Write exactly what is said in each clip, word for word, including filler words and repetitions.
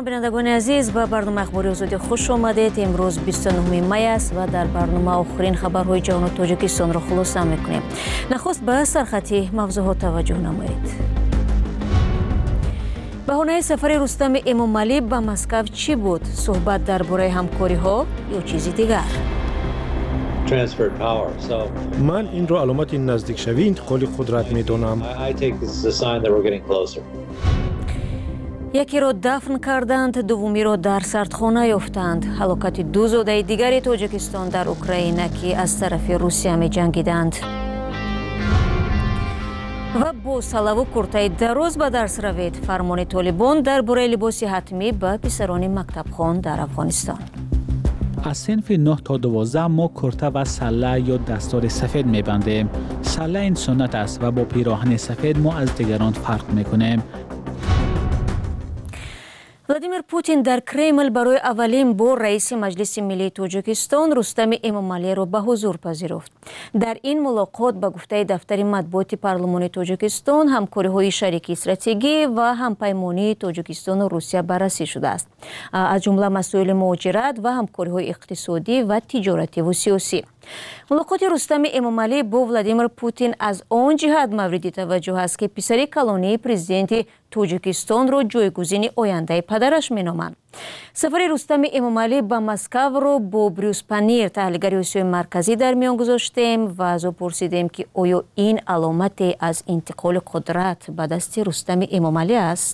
بینندگان عزیز به برنامه اخباری آزادی خوش آمدید. امروز بیست و نهم می است و در برنامه آخرین خبرهای جهان و تاجیکستان را خلاصه می‌کنیم. نخست به سرخطی موضوعات توجه نمایید. بهانه سفر رستم امامعلی به مسکو چی بود؟ صحبت درباره همکاری‌ها یا چیزی دیگر؟ من این را علامت نزدیک شوی انتقال قدرت می‌دانم. یکی را دفن کردند، دومی را در سردخانه یافتند. هلاکت دو زاده دیگری تاجیکستان در اوکراین که از طرف روسیه می جنگیدند. و با سلو و کرته دراز به درس روید. فرمان طالبان درباره لباس حتمی به پسران مکتب خوان در افغانستان. از صنف نه تا دوازده ما کرته و سله یا دستار سفید میبندیم. سله این سنت است و با پیراهن سفید ما از دیگران فرق میکنیم. ولادیمیر پوتین در کرمل برای اولین بار رئیس مجلس ملی تاجیکستان رستم امامعلی را به حضور پذیرفت. در این ملاقات به گفته دفتر مطبوعات پارلمان تاجیکستان همکاری‌های شریک استراتژیکی و همپیمانی تاجیکستان و روسیه بررسی شده است. از جمله مسائل مهاجرت و همکاری‌های اقتصادی و تجارتی و سیاسی. ملاقات رستم امامعلی با ولادیمیر پوتین از آن جهت مورد توجه است که پسر کلانی پرزیدنت تاجیکستان را جایگزین آینده پدرش مینامند. سفر رستم امامعلی به مسکو را با بروس پنیر تحلیلگر آسیای مرکزی در میان گذاشتیم و از او پرسیدیم که آیا این علامت از انتقال قدرت به دست رستم امامعلی است؟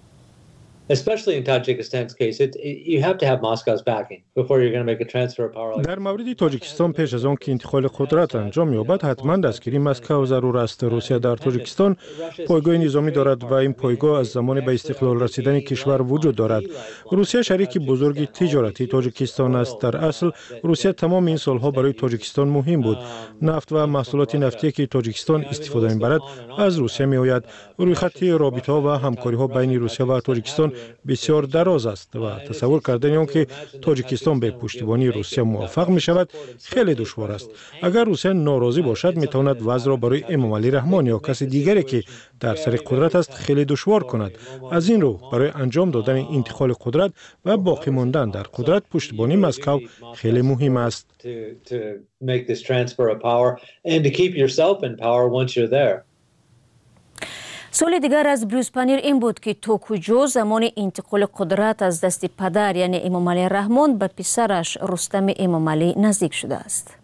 در مورد تاجیکستان پیش از آن که انتقال قدرت انجام یابد حتما دستگیری مسکو ضرور است. روسیه در تاجیکستان پایگاه نظامی دارد و این پایگاه از زمان به استقلال رسیدن کشور وجود دارد. روسیه شریک بزرگ تجارتی تاجیکستان است. در اصل روسیه تمام این سالها برای تاجیکستان مهم بود. نفت و محصولات نفتی که تاجیکستان استفاده می‌برد از روسیه میآید. روی خط رابطه‌ها و همکاری‌ها بین روسیه و تاجیکستان بسیار دراز است و تصور کردن آن که تاجیکستان به پشتیبانی روسیه موفق می شود خیلی دشوار است. اگر روسیه ناراضی باشد می تواند وضع را برای امامعلی رحمان یا کسی دیگری که در سر قدرت است خیلی دشوار کند. از این رو برای انجام دادن انتقال قدرت و باقی ماندن در قدرت پشتیبانی مسکو خیلی مهم است. سوال دیگر از بروس پنیر این بود که تا کجا زمان انتقال قدرت از دست پدر یعنی امامعلی رحمان به پسرش رستم امامعلی نزدیک شده است.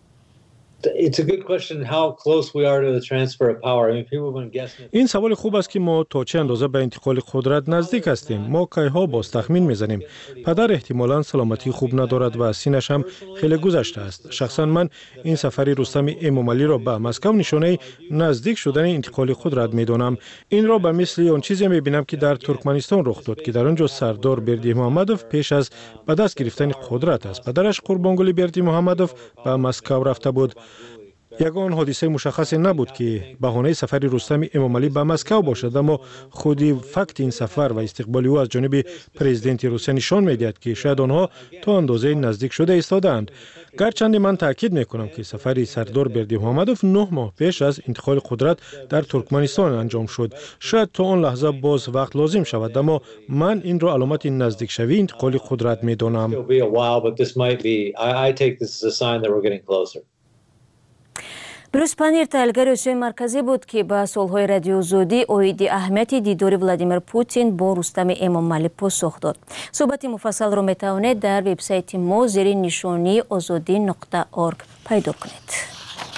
این سوال خوب است که ما تا چه اندازه به انتقال قدرت نزدیک هستیم. ما کیها باز تخمین میزنیم. پدر احتمالاً سلامتی خوب ندارد و سینش هم خیلی گذشته است. شخصا من این سفر رستم امامعلی را به مسکو نشانه نزدیک شدن انتقال قدرت میدانم. این را به مثل آن چیزی میبینم که در ترکمنستان رخ داد که در آنجا سردار بردیمحمدوف پیش از به دست گرفتن قدرت است پدرش قربانگلی بردیمحمدوف به مسکو رفته بود. یگان حادثه مشخصی نبود که بهانه سفر رستم امامعلی به مسکو باشد، اما خودی فکت این سفر و استقبال او از جانب پرزیدنت روسیه نشان می‌دهد که شاید آنها تا اندازه نزدیک شده ایستادند. گرچند من تاکید میکنم که سفر سردار بردیمحمدوف نه ماه پیش از انتقال قدرت در ترکمنستان انجام شد. شاید تا آن لحظه باز وقت لازم شود، اما من این را علامت نزدیک شوی انتقال قدرت میدانم. بروس پنیر تحلیلگر آسیای مرکزی بود که به سوالهای رادیوزودی اوید اهمیت دیدار ولادیمیر پوتین با رستم امامعلی پاسخ داد. صحبت مفصل را میتوانید در وبسایت ما زیر نشانی آزادی نقطه اورگ پیدا کنید.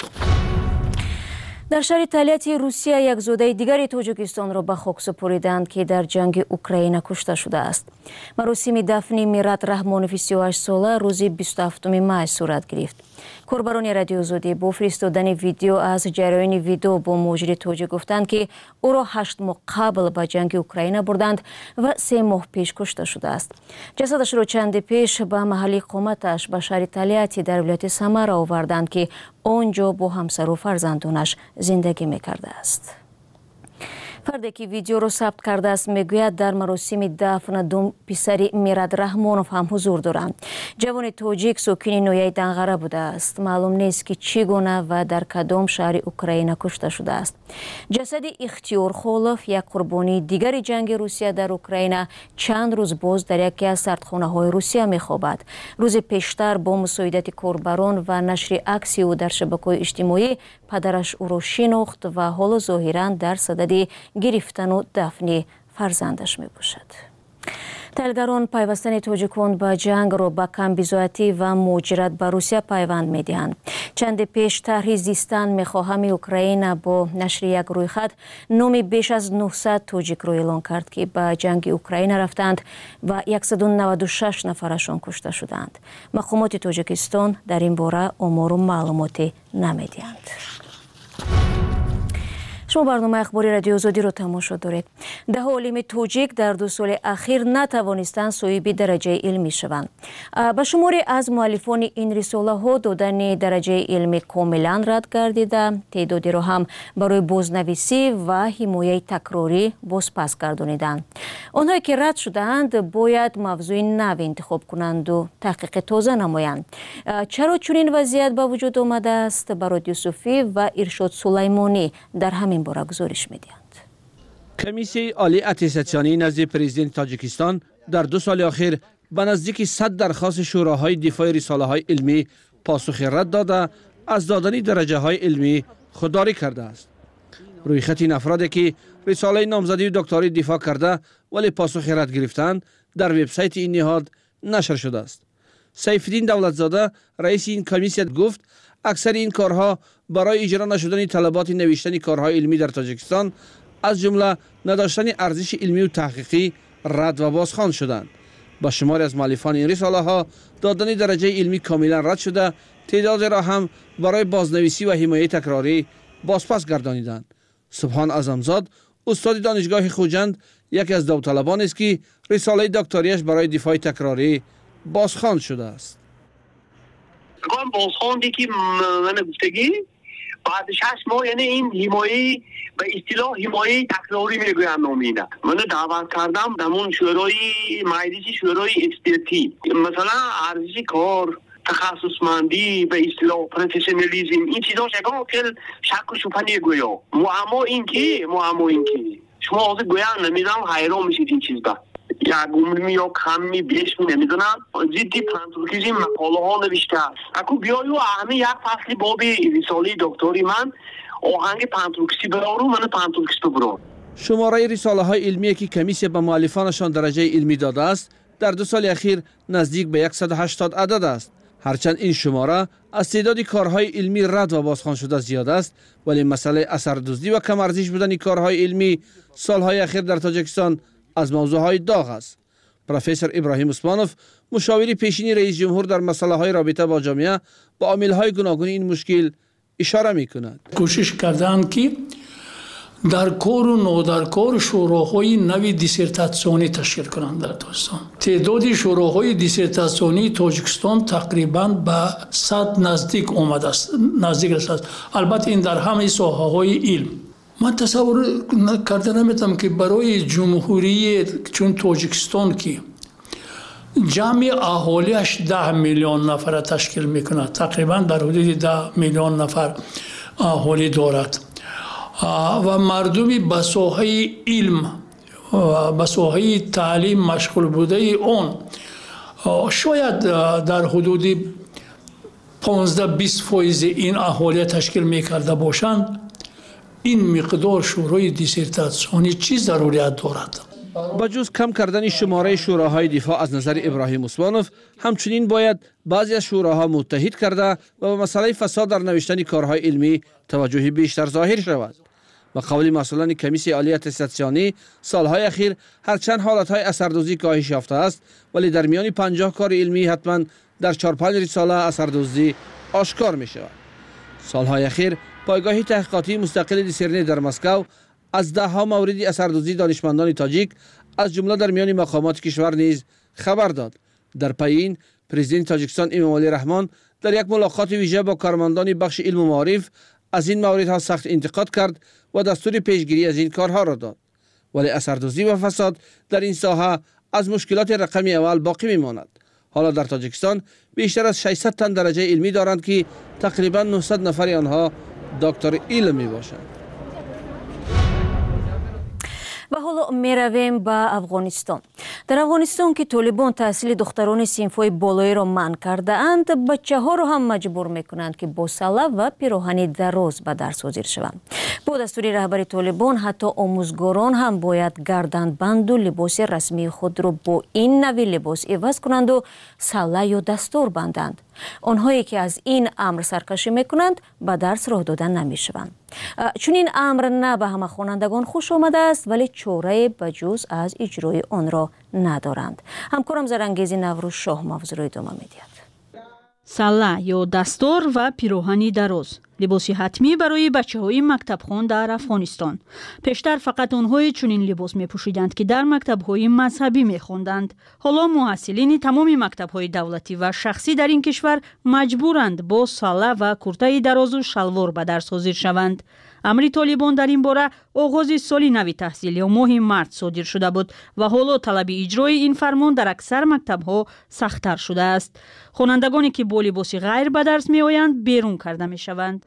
در شهر تالیاتی روسیه یک زاده دیگری تاجیکستان را به خاک سپاریدند که در جنگ اوکراین کشته شده است. مراسم دفن میرات رحمانوف سی و هشت ساله روز بیست و هفتم می صورت گرفت. کاربران رادیوزودی با فرستادن ویدیو از جریان ویدیو با مجری تاجیک گفتند که او را هشت ماه قبل به جنگ اوکراین بردند و سه ماه پیش کشته شده است. جسدش را چند پیش به محل اقامتش به شهر تالیاتی در ولایت سمر آوردند که آنجا با همسر و فرزندانش زندگی می‌کرده است. فردی که ویدیو رو ثبت کرده است میگوید در مراسم دفن دوم پسر میراد رحمانوف هم حضور دارند. جوان توجیک ساکن نویه دنغره بوده است. معلوم نیست که چگونه و در کدام شهر اوکراین کشته شده است. جسد اختیار خولف، یک قربانی دیگر جنگ روسیه در اوکراین، چند روز باز در یکی از سردخانه های روسیه میخوابد. روز پیشتر با مساعدت کاربران و نشر عکسی او در شبکه‌های اجتماعی پدرش او را شناخت و حالا ظاهراً در صدد گرفتن و دفن فرزندش می باشد. تحلیلگران پیوستن تاجیکان به جنگ را به کمبیزایتی و مهاجرت به روسیه پیوند می دهند. چند پیش طرح زیستن میخواهم اوکراین با نشر یک رویخط نام بیش از نهصد تاجیک را اعلان کرد که به جنگ اوکراین رفتند و صد و نود و شش نفرشان کشته شدند. مقامات تاجیکستان در این باره آمار و معلوماتی نمیدهند. شما برنامه اخباری رادیو آزادی رو تماشا دارید. ده عالم توجیک در دو سال اخیر نتوانستند صاحب درجه علمی شوند. به شماری از مؤلفان این رساله ها دادن درجه علمی کاملا رد گردیده، تعدادی را هم برای بازنویسی و حمایه تکراری بازپس گردانیدند. آنهایی که رد شدند باید موضوع نو انتخاب کنند و تحقیق تازه نمایند. چرا چنین وضعیت به وجود آمده است؟ براد یوسفی و ارشاد سلیمانی در همین باره گزارش می‌دهند. کمیسیون عالی اتستاسیونی نزد پرزیدنت تاجیکستان در دو سال اخیر به نزدیک صد درخواست شوراهای دفاع رساله‌های علمی پاسخ رد داده از دادن درجه‌های علمی خودداری کرده است. روی خط این افرادی که رساله نامزدی و دکتری دفاع کرده ولی پاسخ رد گرفتند در وبسایت این نهاد نشر شده است. سیفالدین دولتزاده رئیس این کمیسیون گفت اکثر این کارها برای اجرا نشدن طلبات نوشتن کارهای علمی در تاجیکستان از جمله نداشتن ارزش علمی و تحقیقی رد و بازخوان شدند. با شماری از مؤلفان این رساله ها دادن درجه علمی کاملا رد شده، تعداد را هم برای بازنویسی و حمایه تکراری بازپس گردانیدند. سبحان اعظمزاد استاد دانشگاه خوجند یکی از داوطلبان است که رساله دکتریش برای دفاع تکراری بازخوان شده است. کام بازخواندی که من گفتگی بعد شش ماه، یعنی این حمایه به اصطلاح حمایه تکراری میگویم نامینه. من دعوت کردم دمون شورای مجلس شورای اکسپرتی، مثلا ارزش کار، تخصصمندی، به اصطلاح پروفسیونالیسم، این چیزا شکم که شک و شبهه نگویا. معما این که معما این که شما آزه گویا نمیدونم حیران میشید این چیز با یک عمرمی یا کمی بیش می نمیدونم جدی پانتورکیزی مقاله ها نوشته. اکو بیایو همه یک فصلی بابی رساله دکتری من آهنگ پانتورکیزی برارو من پانتورکیزی برارو. شماره رساله های علمی که کمیسیون به مؤلفانشان درجه علمی داده است در دو سال اخیر نزدیک به صد و هشتاد عدد است. هرچند این شماره از تعداد کارهای علمی رد و بازخوان شده زیاد است، ولی مسئله اثردوزی و کم ارزش بودن کارهای علمی سالهای اخیر در تاجیکستان از موضوعهای داغ است. پروفسور ابراهیم عثمانوف، مشاور پیشین رئیس جمهور در مسائل رابطه با جامعه، با عامل‌های گوناگون این مشکل اشاره می‌کند. کوشش کردند که در کار و نودرکار شوراهای نوی دیسرتاسیونی تشکیل کنند در تاجیکستان. تعداد شوراهای دیسرتاسیونی تاجیکستان تقریباً به صد نزدیک آمده است، نزدیک است. البته این در همه ساحه‌های علم. من تصور کرده نمیتونم که برای جمهوری چون تاجیکستان که جمع اهالیش ده میلیون نفر تشکیل میکنه، تقریبا در حدود ده میلیون نفر اهالی دارد و مردمی به ساحه علم و به ساحه تعلیم مشغول بوده اون شاید در حدود پانزده بیست فیصد این اهالی تشکیل میکرده باشند، این مقدار شورای دیسرتاسیونی چی ضروریت دارد؟ با جز کم کردن شماره شوراهای دفاع از نظر ابراهیم عثمانوف، همچنین باید بعضی از شوراها متحد کرده و به مسئله فساد در نوشتن کارهای علمی توجه بیشتر ظاهر شود. با قول مسئولان کمیسیون عالی اتستاسیونی، سالهای اخیر هرچند حالتهای اثردوزی کاهش یافته است، ولی در میان پنجاه کار علمی حتما در چهار پنج رساله اثردوزی آشکار می شود. سالهای اخیر پایگاه تحقیقاتی مستقل دیسرنی در مسکو از ده ها مورد اثردوزی دانشمندان تاجیک از جمله در میان مقامات کشور نیز خبر داد. در پی این پرزیدنت تاجیکستان امامعلی رحمان در یک ملاقات ویژه با کارمندان بخش علم و معارف از این موردها سخت انتقاد کرد و دستور پیشگیری از این کارها را داد. ولی اثردوزی و فساد در این ساحه از مشکلات رقم اول باقی میماند. حالا در تاجیکستان بیشتر از ششصد تن درجه علمی دارند که تقریبا نهصد نفر آنها دکتر علم می باشند. و حالا میرویم به افغانستان. در افغانستان که طالبان تحصیل دختران صنف‌های بالایی را منع کرده اند، بچه ها را هم مجبور میکنند که با سله و پیراهن دراز به درس حاضر شوند. با دستور رهبر طالبان حتی آموزگاران هم باید گردنبند و لباس رسمی خود را با این نوع لباس عوض کنند و سله یا دستار بندند. آنهایی که از این امر سرکشی میکنند به درس راه دادن نمیشوند. چون این امر نه به همه خوانندگان خوش آمده است، ولی چاره بجز از اجرای آن را ندارند. همکارم زرانگیز نوروز شاه موضوع را ادامه میدهد. سله یا دستار و پیراهنی دراز، لباسی حتمی برای بچه‌های مکتبخوان در افغانستان. پیشتر فقط آنهای چنین لباس می‌پوشیدند که در مکتب‌های مذهبی می‌خواندند. حالا محصلین تمام مکتب‌های دولتی و شخصی در این کشور مجبورند با سله و کرته دراز و شلوار به درس حاضر شوند. امر طالبان در این باره آغاز سال نو تحصیل یا ماه مارس صادر شده بود و حالا طلب اجرای این فرمان در اکثر مکتب‌ها سخت‌تر شده است. خوانندگانی که با لباس غیر به درس می‌آیند بیرون کرده می‌شوند.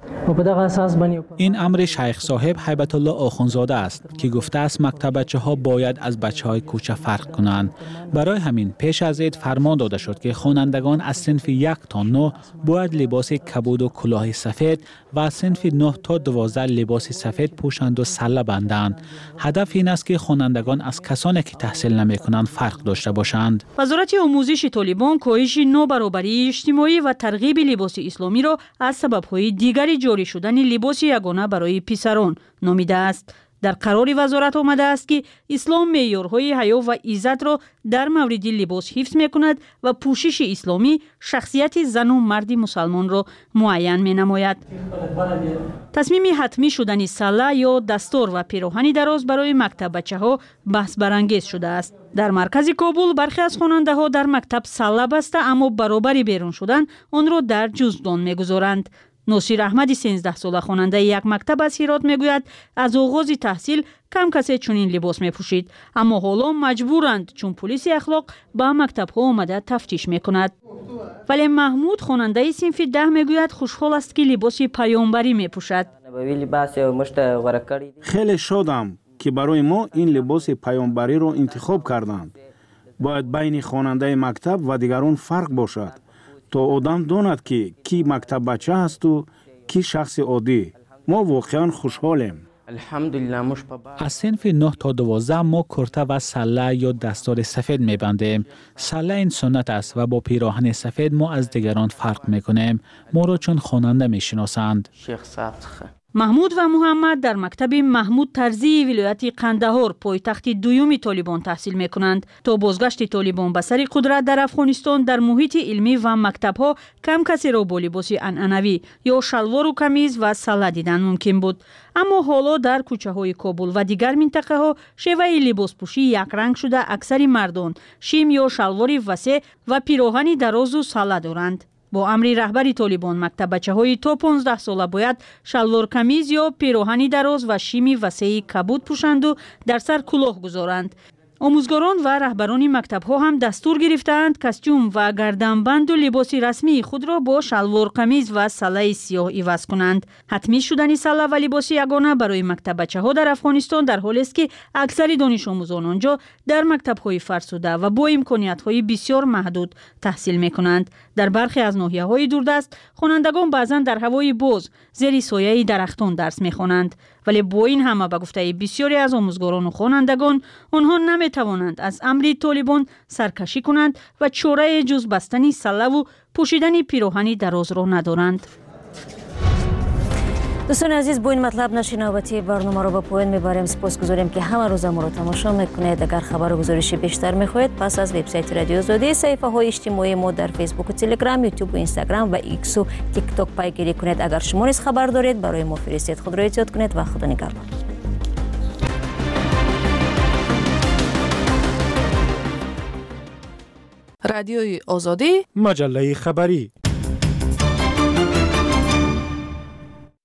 این امر شیخ صاحب هیبت الله آخوندزاده است که گفته است مکتب بچه‌ها باید از بچه‌های کوچه فرق کنند. برای همین پیش از عید فرمان داده شد که خوانندگان از صنف یک تا نه باید لباس کبود و کلاه سفید و از صنف نه تا دوازده لباس سفید پوشند و سله بندند. هدف این است که خوانندگان از کسانی که تحصیل نمی‌کنند فرق داشته باشند. وزارت آموزش طالبان کاهش نابرابری اجتماعی و ترغیب لباس اسلامی را از سبب‌های دیگری جاری شدن لباس یگانه برای پسران نامیده است. در قرار وزارت آمده است که اسلام معیارهای حیا و عزت را در مورد لباس حفظ می‌کند و پوشش اسلامی شخصیت زن و مرد مسلمان را معین می‌نماید. تصمیم حتمی شدن سله یا دستار و پیراهن دراز برای مکتب بچه‌ها بحث برانگیز شده است. در مرکز کابل برخی از خواننده‌ها در مکتب سله بسته اما برابر بیرون شدن آن را در جزدان می‌گذارند. ناصر احمدی سیزده ساله خواننده یک مکتب از هرات میگوید از آغاز تحصیل کم کسی چنین لباس میپوشید، اما حالا مجبورند چون پلیس اخلاق به مکتب ها آمده تفتیش میکند. ولی محمود خواننده صنف ده میگوید خوشحال است که لباس پیامبری میپوشد. خیلی شادم که برای ما این لباس پیامبری را انتخاب کردند. باید بین خواننده مکتب و دیگران فرق باشد تا آدم داند که کی مکتب بچه هست و کی شخص عادی. ما واقعا خوشحالیم. از صنف نه تا دوازده ما کرته و سله یا دستار سفید میبندیم. سله این سنت است و با پیراهن سفید ما از دیگران فرق میکنیم. ما را چون خواننده میشناسند. محمود و محمد در مکتب محمود طرزی ولایت قندهار پایتخت دوم طالبان تحصیل میکنند. تا بازگشت طالبان به سر قدرت در افغانستان در محیط علمی و مکتب‌ها کم کسی را با لباس عنعنوی یا شلوار و کمیز و سله دیدن ممکن بود. اما حالا در کوچه‌های کابل و دیگر منطقه‌ها شیوه لباس پوشی یک رنگ شده. اکثر مردان شیم یا شلوار وسیع و پیراهن دراز و سله دارند. با امر رهبر طالبان مکتب بچه‌های تا پانزده ساله باید شلوار کمیز یا پیراهن دراز و شیمی وسیع کبود پوشند و در سر کلاه گذارند. آموزگاران و رهبران مکتب‌ها هم دستور گرفتند کاستوم و گردنبند و لباس رسمی خود را با شلوار قمیض و سله سیاه عوض کنند. حتمی شدن سله و لباس یگانه برای مکتب بچه‌ها در افغانستان در حالی است که اکثر دانش آموزان آنجا در مکتب‌های فرسوده و با امکانات‌های بسیار محدود تحصیل می‌کنند. در برخی از ناحیه‌های دوردست خوانندگان بعضاً در هوای باز زیر سایه درختان درس می‌خوانند. ولی با این همه به گفته بسیاری از آموزگاران و خوانندگان آنها نمی‌توانند از امر طالبان سرکشی کنند و چاره جز بستن سله و پوشیدن پیراهن دراز را ندارند. دوستان عزیز، با این مطلب نشر نوبتی برنامه را به پایان میبریم. سپاسگزاریم که همه روز ما را تماشا میکنید. اگر خبر و گزارش بیشتر میخواهید پس از وبسایت رادیو آزادی، صفحه های اجتماعی ما در فیسبوک و تلگرام، یوتیوب و اینستاگرام و ایکس و تیک تاک پیگیری کنید. اگر شما نیز خبر دارید برای ما فرستید. خود را احتیاط کنید و خدا نگهدار. رادیوی آزادی، مجله خبری.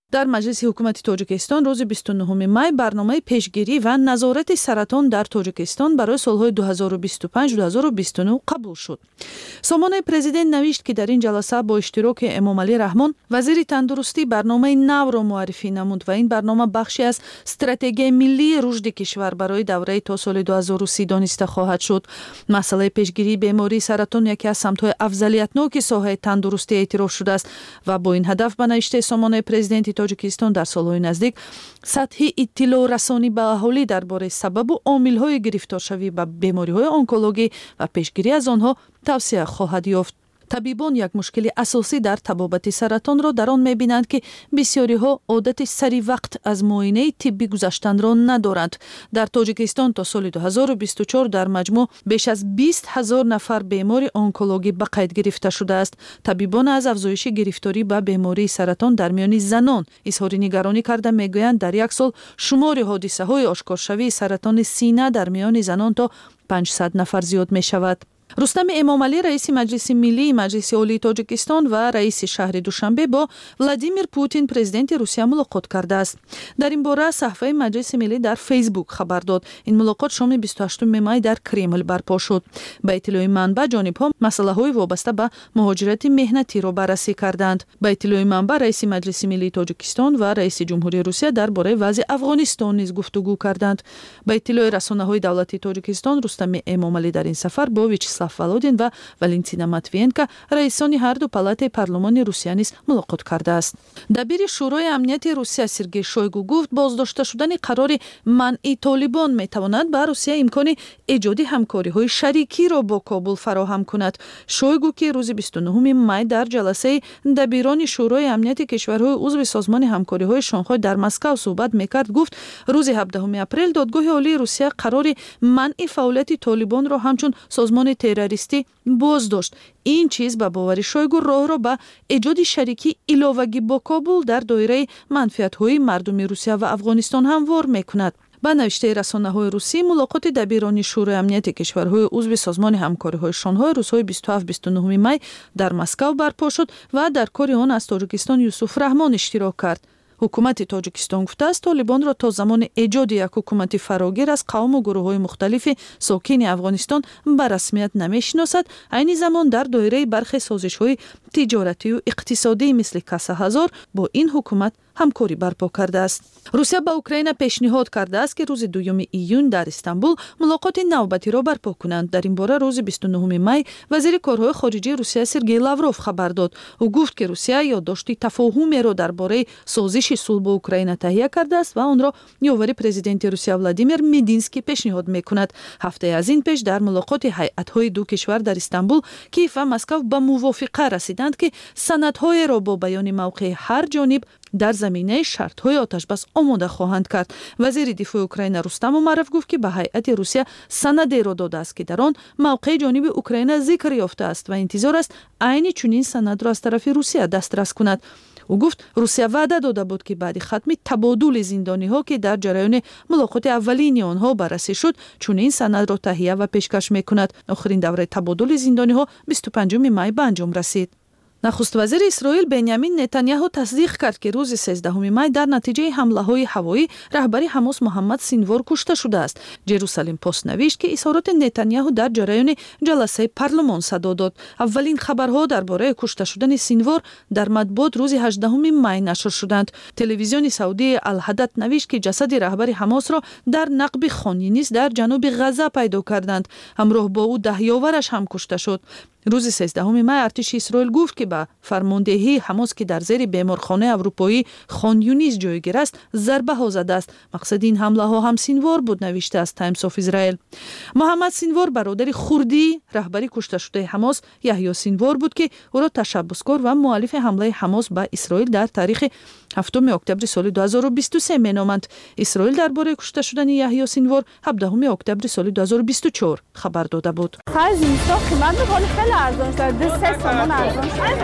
در مجلس حکومت تاجیکستان روز بیست و نهم می برنامه پیشگیری و نظارت سرطان در تاجیکستان برای سالهای دو هزار و بیست و پنج تا دو هزار و بیست و نه قبول شد. سامانه پرزیدنت نوشت که در این جلسه با اشتراک امامعلی رحمان وزیر تندرستی برنامه نو را معرفی نمود و این برنامه بخشی از استراتژی ملی رشد کشور برای دوره تا سال دو هزار و سی دانسته خواهد شد. مسئله پیشگیری بیماری سرطان یکی از سمت‌های اولیت‌ناک ساحه تندرستی اعتراف شده است و با این هدف به نوشته سامانه پرزیدنت تاجیکستان در سالهای نزدیک سطح اطلاع رسانی به اهالی درباره سبب و عامل‌های گرفتارشوی به بیماری‌های آنکولوژی و پیشگیری از آنها توصیه خواهد یافت. طبیبان یک مشکل اساسی در طبابت سرطان را در آن می‌بینند که بسیاری ها عادت سری وقت از معاینه طبی گذشتن را ندارند. در تاجیکستان تا سال دو هزار و بیست و چهار در مجموع بیش از بیست هزار نفر بیمار آنکولوژی به قید گرفته شده است. طبیبان از افزایش گرفتاری به بیماری سرطان در میان زنان اظهار نگرانی کرده میگویند در یک سال شمار حادثه‌های آشکارشوی سرطان سینه در میان زنان تا پانصد نفر زیاد می شود. رستم امامعلی رئیس مجلس ملی مجلس عالی تاجیکستان و رئیس شهر دوشنبه با ولادیمیر پوتین پرزیدنت روسیه ملاقات کرده است. در این باره صفحه مجلس ملی در فیسبوک خبر داد. این ملاقات شام بیست و هشتم می در کرمل برپا شد. به اطلاع منبع جانب‌ها مسائل وابسته به مهاجرت مهنتی را بررسی کردند. به اطلاع منبع رئیس مجلس ملی تاجیکستان و رئیس جمهوری روسیه درباره وضع افغانستان نیز گفتگو کردند. به اطلاع رسانه‌های دولتی تاجیکستان رستم امامعلی در این سفر با ویچسلاو ولودین و ولنتینا ماتوینکا رئیسان هر دو پالات پارلمان روسیه نیز ملاقات کرده است. دبیر شورای امنیت روسیه سرگئی شویگو گفت بازداشته شدن قرار منع طالبان میتواند به روسیه امکان ایجاد همکاری‌های شریکی را با کابل فراهم کند. شویگو که روز بیست و نهم می در جلسه دبیران شورای امنیت کشورهای عضو سازمان همکاری‌های شانگهای در مسکو صحبت میکرد گفت روز هفدهم اپریل دادگاه عالی روسیه قرار منع فعالیت طالبان را همچون سازمان تروریستی باز داشت. این چیز به باور شویگو راه را به ایجاد شریکی علاوگی با کابل در دایره منفعت‌های مردم روسیه و افغانستان هموار میکند. با نوشته رسانه‌های روسی ملاقات دبیران شورای امنیت کشورهای عضو سازمان همکاری‌های شانگهای روزهای بیست و هفت تا بیست و نه می در مسکو برپا شد و در کار آن از تاجیکستان یوسف رحمان اشتراک کرد. حکومت تاجیکستان گفته است طالبان را تا زمان ایجاد یک حکومت فراگیر از قوم و گروه‌های مختلف ساکن افغانستان به رسمیت نمی‌شناسد. عین زمان در دایره برخی سازش‌های تجارتی و اقتصادی مثل کاسه هزار با این حکومت همکاری برپا کرده است. روسیه به اوکراین پیشنهاد کرده است که روز دوم ایون در استانبول ملاقات نوبتی را برپا کنند. در این باره روز بیست و نهم می وزیر کارهای خارجه روسیه سرگئی لاوروف خبر داد. او گفت که روسیه یادداشت تفاهمی را درباره سازش صلح با اوکراین تهیه کرده است و آن را یاور پرزیدنت روسیه ولادیمیر مدینسکی پیشنهاد می‌کند. هفته از این پیش در ملاقات هیئت‌های دو کشور در استانبول کیف و مسکو به موافقه رسیدند که سندهای را با بیان موقع هر جانب در زمینه شرط‌های آتشبس آماده خواهند کرد. وزیر دفاع اوکراین رستم امروف گفت که به هیئت روسیه سندی را داده است که در آن موقع جانب اوکراین ذکر یافته است و انتظار است عین چنین سند را از طرف روسیه دسترس کند. او گفت روسیه وعده داده بود که بعد ختم تبادل زندانی‌ها که در جریان ملاقات اولین آنها بررسی شد چنین سند را تهیه و پیشکش می‌کند. آخرین دوره تبادل زندانی‌ها بیست و پنجم می به انجام رسید. نخست وزیر اسرائیل بنیامین نتانیاهو تصدیق کرد که روز سیزدهم می در نتیجه حمله‌های هوایی رهبر حماس محمد سینوار کشته شده است. جروسالم پست نوشت که اظهارات نتانیاهو در جریان جلسه پارلمان صدا داد. اولین خبرها درباره کشته شدن سینوار در مطبوعات روز هجدهم می نشر شدند. تلویزیون سعودی الحدث نوشت که جسد رهبر حماس را در نقب خان یونس در جنوب غزه پیدا کردند. همراه با او ده یاورش هم کشته شد. روز سیزدهم می ارتش اسرائیل گفت که به فرماندهی حماس که در زیر بیمارخانه اروپایی خان یونس جایگیر است ضربه ها زده است. مقصد این حمله ها هم سینوار بود نوشته است تایمز آف اسرائیل. محمد سینوار برادر خردی رهبری کشته شده حماس یحیی سینوار بود که او را تشبسکار و مؤلف حمله حماس به اسرائیل در تاریخ هفتم اکتبر سال دو هزار و بیست و سه مینامند. اسرائیل درباره کشته شدن یحیی سینوار هفدهم اکتبر سال دو هزار و بیست و چهار خبر داده بود. خرج اینستا قیمت به خیلی ارزان شده. سه سامان ارزان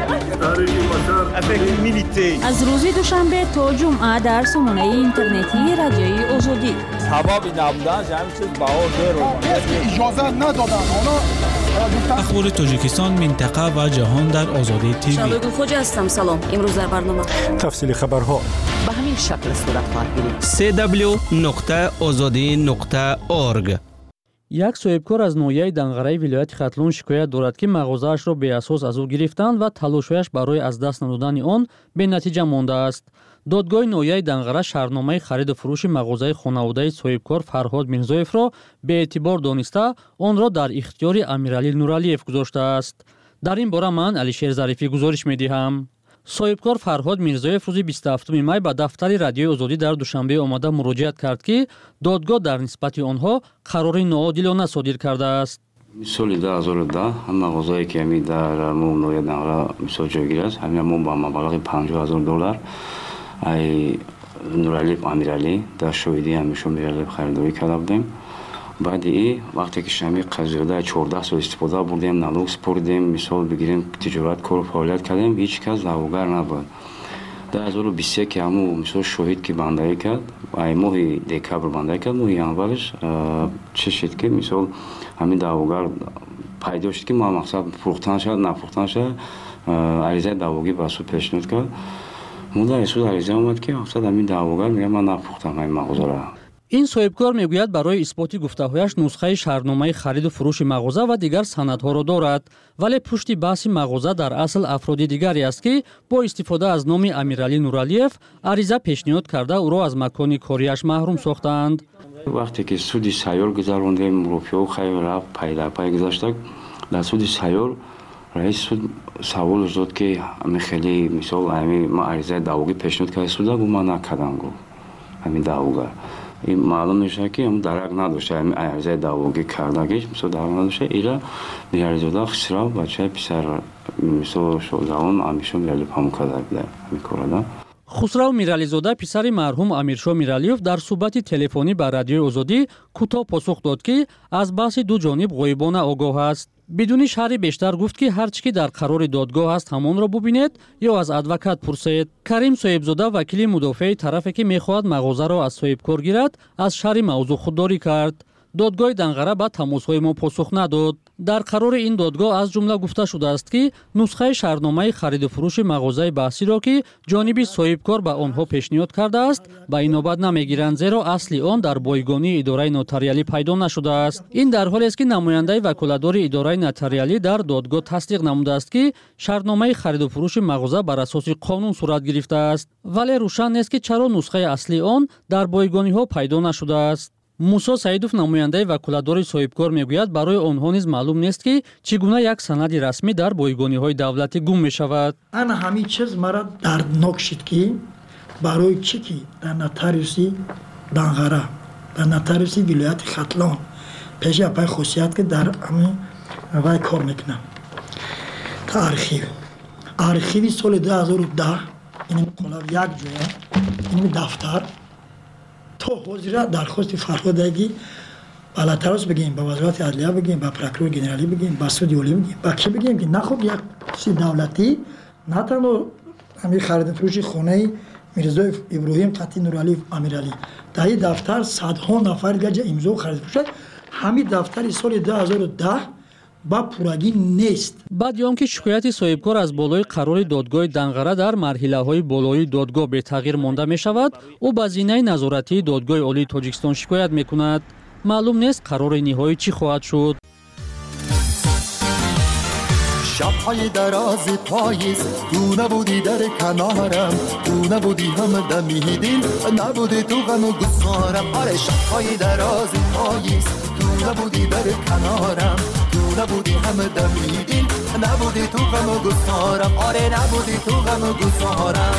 شده. از روز دوشنبه تا جمعه در سامانه اینترنتی رادیوی آزادی. تمام نبودن همین چیز بها رو اجازه ندادن. اخبار تاجیکستان، منطقه و جهان در آزادی تیوی. شادو خوجا هستم. سلام. امروز در برنامه تفصیل خبرها به همین شکل صورت خواهد گرفت. سی دبلیو نقطه آزادی نقطه اورگ. یک صاحبکار از ناحیه دنغره ولایت ختلون شکایت دارد که مغازه‌اش را به اساس از او گرفتند و تلاش‌هایش برای از دست ندادن آن به نتیجه مانده است. دادگاه ناحیه دنغره شرطنامه خرید و فروش مغازه خانواده صاحبکار فرهاد میرزایف را به اعتبار دانسته آن را در اختیار امیرعلی نورعلیف گذاشته است. در این باره من علیشیر ظریفی گزارش می‌دهم. صاحبکار فرهاد میرزایف روز بیست و هفتم می به دفتر رادیوی آزادی در دوشنبه آمده مراجعت کرد که دادگاه در نسبت آنها قرار ناعادلانه صادر کرده است. سال دو هزار و ده هم مغازه‌ای که می در ناحیه دنغره مثال جایگیر است، همین ما با مبلغ پنجاه هزار دلار ای نورعلی و امیرعلی در شاهدی همیشون میرعلی خریداری کرده بودیم. بعد ای وقتی که شمی قضیه چهارده سال استفاده بردیم، نالوگ سپردیم، مثال بگیریم تجارت کار و فعالیت کردیم، هیچ کس دعواگر نبود. در هزار و بیست و یک همو مثال شاهد که بندایی کرد، ای ماه دکبر بندایی کرد، ماه ینورش چه شد که مثال همین دعواگر پیدا شد که ما مقصد فروختن شد نفروختن شد، عریضه دعواگی بسو پیشنهاد کرد. من در اسود عریضه اومد که مقصد همین دعواگر میگه من نفروختم این مغازه را. این صاحبکار میگوید برای اثبات گفته‌هایش نسخه شرطنامه خرید و فروش مغازه و دیگر سندها را دارد، ولی پشت بحث مغازه در اصل افراد دیگری است که با استفاده از نام امیرعلی نورعلیف عریضه پیشنهاد کرده او را از مکان کاریش محروم ساختند. وقتی که سودی سیار گذروندیم، روپیه خیلی رفت پیدا پای گذاشت، در سودی سیار رئیس سود سوال داد که همین خیلی مثال همین ما عریضه دعواگی پیشنهاد کرده سودا گو ما نکردم گو همین دعواگر. این معلوم میشه که هم درک نداشته، همین عریضه دعواگی کردگیش مثال درک نداشته. ایرا میارزوده خسرا بچه پسر مثال شوزاون همیشه میرالی پامو کرده بوده همین کارده. خسرو میرعلی‌زاده پسر مرحوم امیرشاه میرعلیف در صحبت تلفنی با رادیوی آزادی کوتاه پاسخ داد که از بحث دو جانب غایبانه آگاه است. بدون شرح بیشتر گفت که هر چی که در قرار دادگاه است همان را ببینید یا از ادوکات پرسید. کریم صاحبزاده وکیل مدافع طرفی که میخواهد مغازه را از صاحبکار گیرد از شرح موضوع خودداری کرد. دادگاه دنغره به تماس‌های ما پاسخ نداد. در قرار این دادگاه از جمله گفته شده است که نسخه شرطنامه خرید و فروش مغازه بحثی را که جانب صاحبکار به آنها پیشنهاد کرده است به این نوبت نمیگیرند، زیرا اصلی آن در بایگانی اداره نوتاریالی پیدا نشده است. این در حالی است که نماینده وکالتدار اداره نوتاریالی در دادگاه تصدیق نموده است که شرطنامه خرید و فروش مغازه بر اساس قانون صورت گرفته است، ولی روشن نیست که چرا نسخه اصلی آن در بایگانی‌ها پیدا نشده است. موسی سعیدوف نماینده وکالتدار صاحبکار میگوید برای آنها نیز معلوم نیست که چگونه یک سند رسمی در بایگانی‌های دولتی گم می‌شود. انا همین چیز مرا دردناک شد که برای چی که در نوتاریوسی دنغره در نوتاریوسی ولایت ختلون پیش پای خصوصیت که در همین وای کار میکنم تا آرخیو آرخیوی سال دو هزار و ده این قلاب یک جویا این دفتر تو حضور درخواست فرهادگی بالاترش بگیم، با وزارت عدلیه بگیم، با پروکرور جنرالی بگیم، با سود اولی بگیم، با کی بگیم که نخوب یک چیز دولتی نه تنها همین خرید فروش خانه میرزایف ابراهیم قطی نورعلی امیرعلی در این دفتر صدها نفر دیگه امضا خرید فروش همین دفتر سال دو هزار و ده با پورگی نیست. بعد یام که شکایت صاحبکار از بالای قرار دادگاه دنغره در مرحله‌های بالای دادگاه به تغییر مانده می شود، او با زینه نظارتی دادگاه عالی تاجیکستان شکایت می کند. معلوم نیست قرار نهایی چی خواهد شد. شب‌های دراز پاییز تو نبودی در کنارم، تو نبودی هم دمیدین، نبودی تو غم و گسارم. آره شب‌های دراز پاییز تو نبودی در کنارم، تو نبودی هم دمیدین، نبودی تو غم و گسارم. آره نبودی تو غم و گسارم.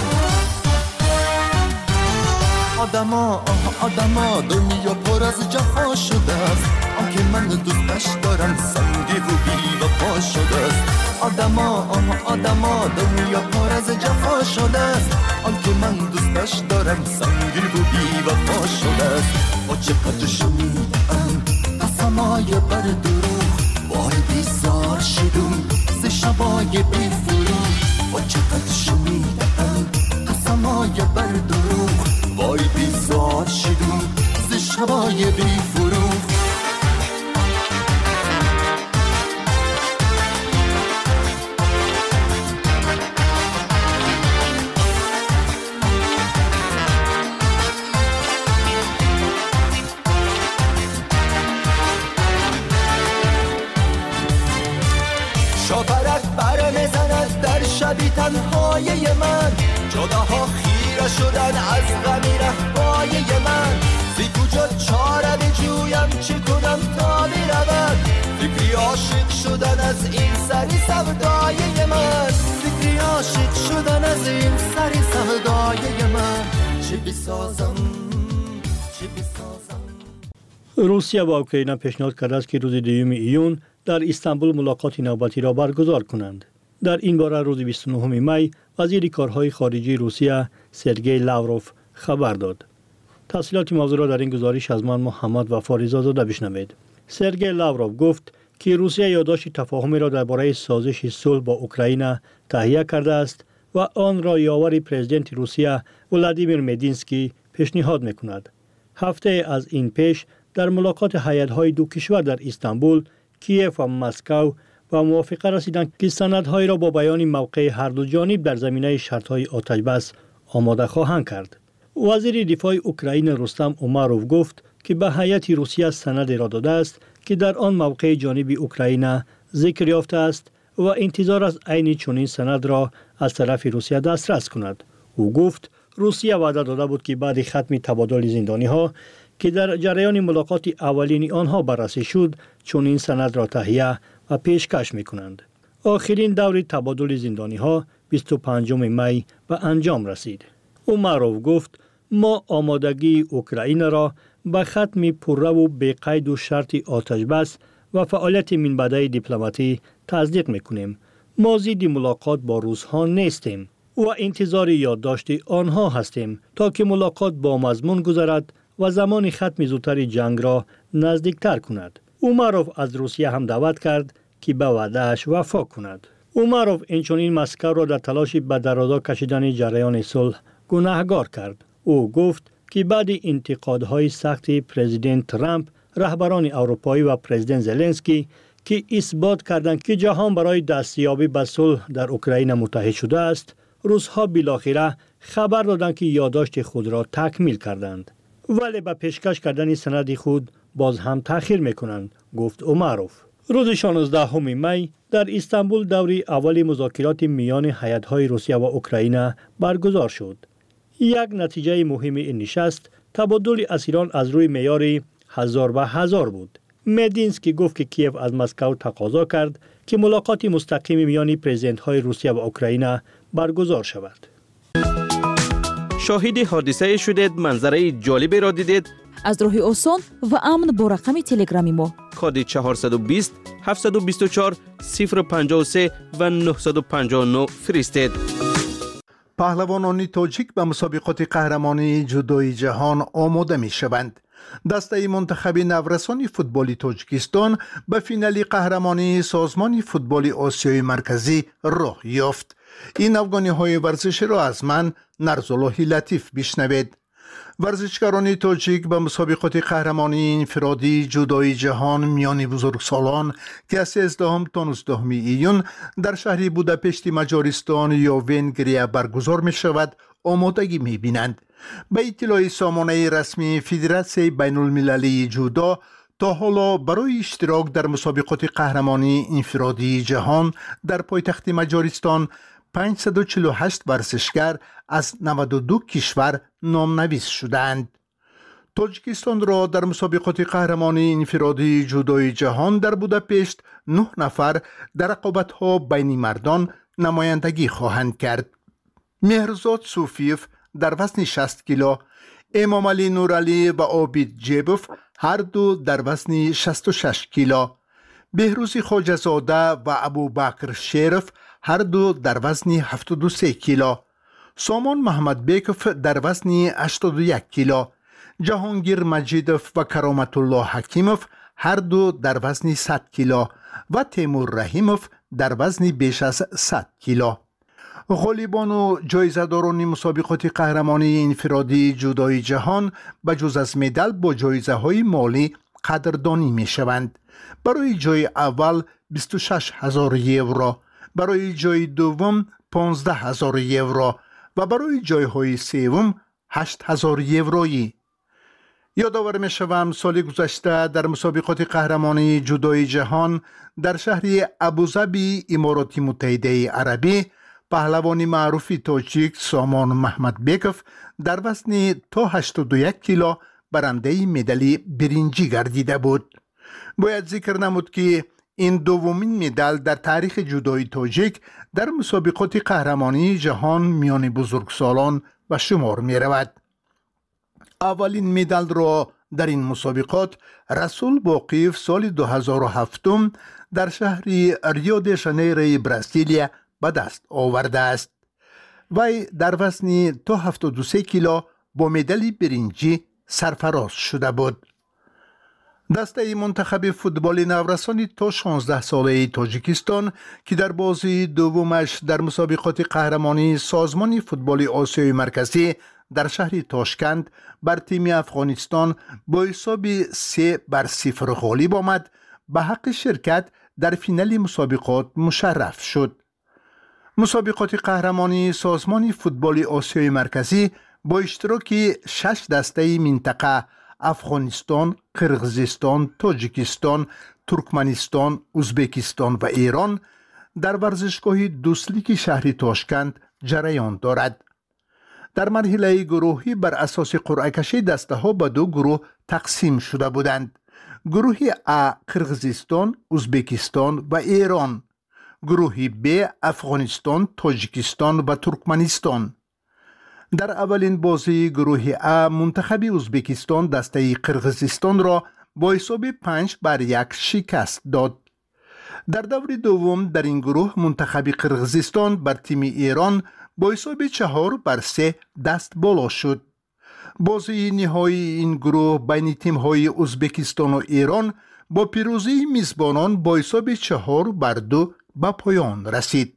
آدما آدما دنیا پر از جفا شده است، آنکه من دوستش دارم سنگی و بی وفا شده است. آدما آدما دنیا پر از جفا شده است، آنکه من دوستش دارم سنگی و بی وفا شده است. با چقدر شنیدم قسمای بر دروغ، وای بیزار شدم ز شبای بی فروغ. با چقدر شنیدم قسمای بر دروغ، وای بیزار شدم ز شبای بی فروغ. سایه من جاده‌ها خیره شدن از غمی رهبای من زی کجا چاره بجویم چه کنم تا برود فکری عاشق شدن از این سری سودای من فکری عاشق شدن از این سری سودای من چه بسازم چه بسازم. روسیه و اوکراین پیشنهاد کرده است که روز دوم ایون در استانبول ملاقات نوبتی را برگزار کنند. در این باره روز بیست و نهم می وزیر کارهای خارجی روسیه سرگئی لاوروف خبر داد. تفصیلات موضوع را در این گزارش از من محمد وفا رضازاده بشنوید. سرگئی لاوروف گفت که روسیه یادداشت تفاهمی را درباره سازش صلح با اوکراین تهیه کرده است و آن را یاور پرزیدنت روسیه ولادیمیر مدینسکی پیشنهاد می‌کند. هفته از این پیش در ملاقات هیئت‌های دو کشور در استانبول، کیف و مسکو و موافقه رسیدند که سندهای را با بیان موقع هر دو جانب در زمینه شرط‌های آتش‌بس آماده خواهند کرد. وزیر دفاع اوکراین رستم اوماروف گفت که به هیئت روسیه سند را داده است که در آن موقع جانب اوکراین ذکر یافته است و انتظار از عین چنین سند را از طرف روسیه دسترس کند. او گفت روسیه وعده داده بود که بعد ختم تبادل زندانی‌ها که در جریان ملاقات اولین آنها بررسی شد چنین سند را تهیه و پیشکش می‌کنند. آخرین دور تبادل زندانی‌ها بیست و پنجم می به انجام رسید. اوماروف گفت ما آمادگی اوکراین را به ختم پررو و بی‌قید و شرط آتش‌بس و فعالیت منبعث دیپلماتی تصدیق می‌کنیم. ما ضد ملاقات با روس‌ها نیستیم و انتظار یادداشت آنها هستیم تا که ملاقات با مضمون گذرد و زمان ختم زودتر جنگ را نزدیکتر کند. اوماروف از روسیه هم دعوت کرد که به وعده‌اش وفا کند. اوماروف اینچنین مسکو را در تلاش به درازا کشیدن جریان صلح گناهکار کرد. او گفت که بعد انتقادهای سخت پرزیدنت ترامپ، رهبران اروپایی و پرزیدنت زلنسکی که اثبات کردند که جهان برای دستیابی به صلح در اوکراین متحد شده است، روس‌ها بالاخره خبر دادند که یادداشت خود را تکمیل کردند. ولی به پیشکش کردن سند خود باز هم تأخیر میکنند، گفت اوماروف. روز شانزدهم می در استانبول دوری اول مذاکرات میان هیئت‌های روسیه و اوکراین برگزار شد. یک نتیجه مهم این نشست تبادل اسیران از روی معیار هزار به هزار بود. مدینسکی گفت که کیف از مسکو تقاضا کرد که ملاقات مستقیم میان پرزیدنت‌های روسیه و اوکراین برگزار شود. شاهد حادثه شدید، منظره جالبی را دیدید؟ از راه آسان و امن با رقم تلگرامی ما کد چهارصد و بیست هفتصد و بیست و چهار صفر پنجاه و سه و نهصد و پنجاه و نه فرستید. پهلوانان تاجیک به مسابقات قهرمانی جودوی جهان آماده می شوند. دسته منتخب نورسان فوتبال تاجیکستان به فینال قهرمانی سازمان فوتبال آسیای مرکزی راه یافت. این افغانی های ورزشی را از من نرزالله لطیف بشنوید. ورزشکاران تاجیک به مسابقات قهرمانی انفرادی جودوی جهان میان بزرگسالان که از سیزدهم تا نوزدهم ایون در شهر بوداپشت مجارستان یا ونگریا برگزار می شود آمادگی می بینند. به اطلاع سامانه رسمی فدراسیون بین المللی جودو، تا حالا برای اشتراک در مسابقات قهرمانی انفرادی جهان در پایتخت مجارستان پانصد و چهل و هشت ورزشکار از نود و دو کشور نامنویس شدند. تاجیکستان را در مسابقات قهرمانی انفرادی جودوی جهان در بوداپشت نه نفر در رقابت‌ها بین مردان نمایندگی خواهند کرد. مهرزاد صوفیف در وزن شصت کیلو، امام علی نورعلی و عابد جیبوف هر دو در وزن شصت و شش کیلو، بهروز خواجه‌زاده و ابوبکر شریف هر دو در وزن هفتاد و سه کیلو، سامان محمد بیکوف در وزن هشتاد و یک کیلو، جهانگیر مجیدوف و کرامت الله حکیموف هر دو در وزن صد کیلو و تیمور رحیموف در وزن بیش از صد کیلو. غالبان و جایزه‌داران مسابقات قهرمانی انفرادی جودوی جهان بجز از مدال با جایزه های مالی قدردانی می شوند. برای جای اول بیست و شش هزار یورو، برای جای دوم پانزده هزار یورو و برای جای های سوم هشت هزار یورویی. یادآور می شوم سال گذشته در مسابقات قهرمانی جودوی جهان در شهر ابوظبی امارات متحده عربی پهلوان معروف تاجیک سامان محمدبکوف در وزن تا هشتاد و یک کیلو برنده مدال برنجی گردیده بود. باید ذکر نمود که این دومین مدال در تاریخ جودوی تاجیک در مسابقات قهرمانی جهان میان بزرگسالان به شمار می رود. اولین مدال را در این مسابقات رسول باقیف سال دو هزار و هفت در شهر ریو د ژانیرو برزیلیا به دست آورده است. وی در وزن تا هفتاد و سه کیلو با مدال برنجی سرفراز شده بود. دسته منتخب فوتبال نورسان تا شانزده ساله تاجیکستان که در بازی دومش در مسابقات قهرمانی سازمان فوتبال آسیای مرکزی در شهر تاشکند بر تیم افغانستان با حساب سه بر صفر غالب آمد، به حق شرکت در فینال مسابقات مشرف شد. مسابقات قهرمانی سازمان فوتبال آسیای مرکزی با اشتراک شش دسته منطقه افغانستان، قرغیزستان، تاجیکستان، ترکمنستان، ازبکستان و ایران در ورزشگاه دوسلیک شهر تاشکند جریان دارد. در مرحله گروهی بر اساس قرعه کشی دسته ها به دو گروه تقسیم شده بودند. گروه ا قرغیزستان، ازبکستان و ایران، گروه ب افغانستان، تاجیکستان و ترکمنستان. در اولین بازی گروه ا منتخب ازبکستان دسته قرغیزستان را با حساب پنج بر یک شکست داد. در دور دوم در این گروه منتخب قرغیزستان بر تیم ایران با حساب چهار بر سه دست بالا شد. بازی نهایی این گروه بین تیم های ازبکستان و ایران با پیروزی میزبانان با حساب چهار بر دو به پایان رسید.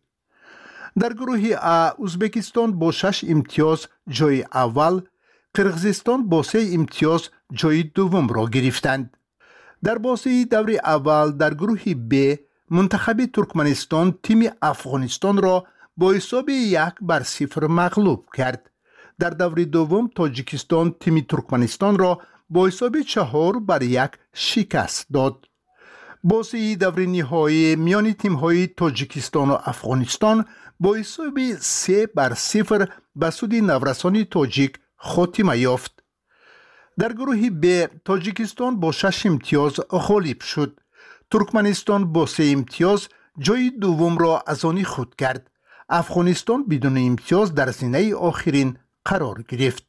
در گروه ا ازبکستان با شش امتیاز جای اول، قرغیزستان با سه امتیاز جای دوم را گرفتند. در بازی دور اول در گروه ب منتخب ترکمنستان تیم افغانستان را با حساب یک بر صفر مغلوب کرد. در دور دوم تاجیکستان تیم ترکمنستان را با حساب چهار بر یک شکست داد. بازی دور نهایی میان تیم های تاجیکستان و افغانستان با حساب سه بر صفر به سود نورسان تاجیک خاتمه یافت. در گروه ب تاجیکستان با شش امتیاز غالب شد. ترکمنستان با سه امتیاز جای دوم را از آن خود کرد. افغانستان بدون امتیاز در زینه آخرین قرار گرفت.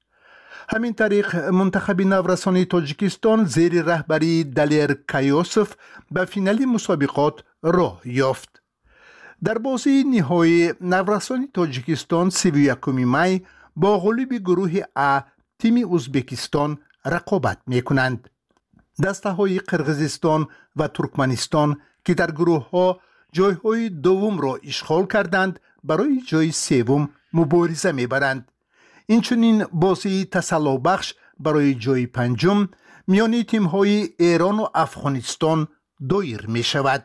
همین طریق منتخب نورسان تاجیکستان زیر رهبری دلیر کایوسف به فینال مسابقات راه یافت. در بازی نهایی نورسان تاجیکستان سی و یکم می با غلوب گروه ا تیم ازبکستان رقابت می کنند. دسته های قرغیزستان و ترکمنستان که در گروه ها جای های دوم را اشغال کردند برای جای سوم مبارزه می برند. اینچنین بازی تسلا بخش برای جای پنجم میان تیم های ایران و افغانستان دایر می شود.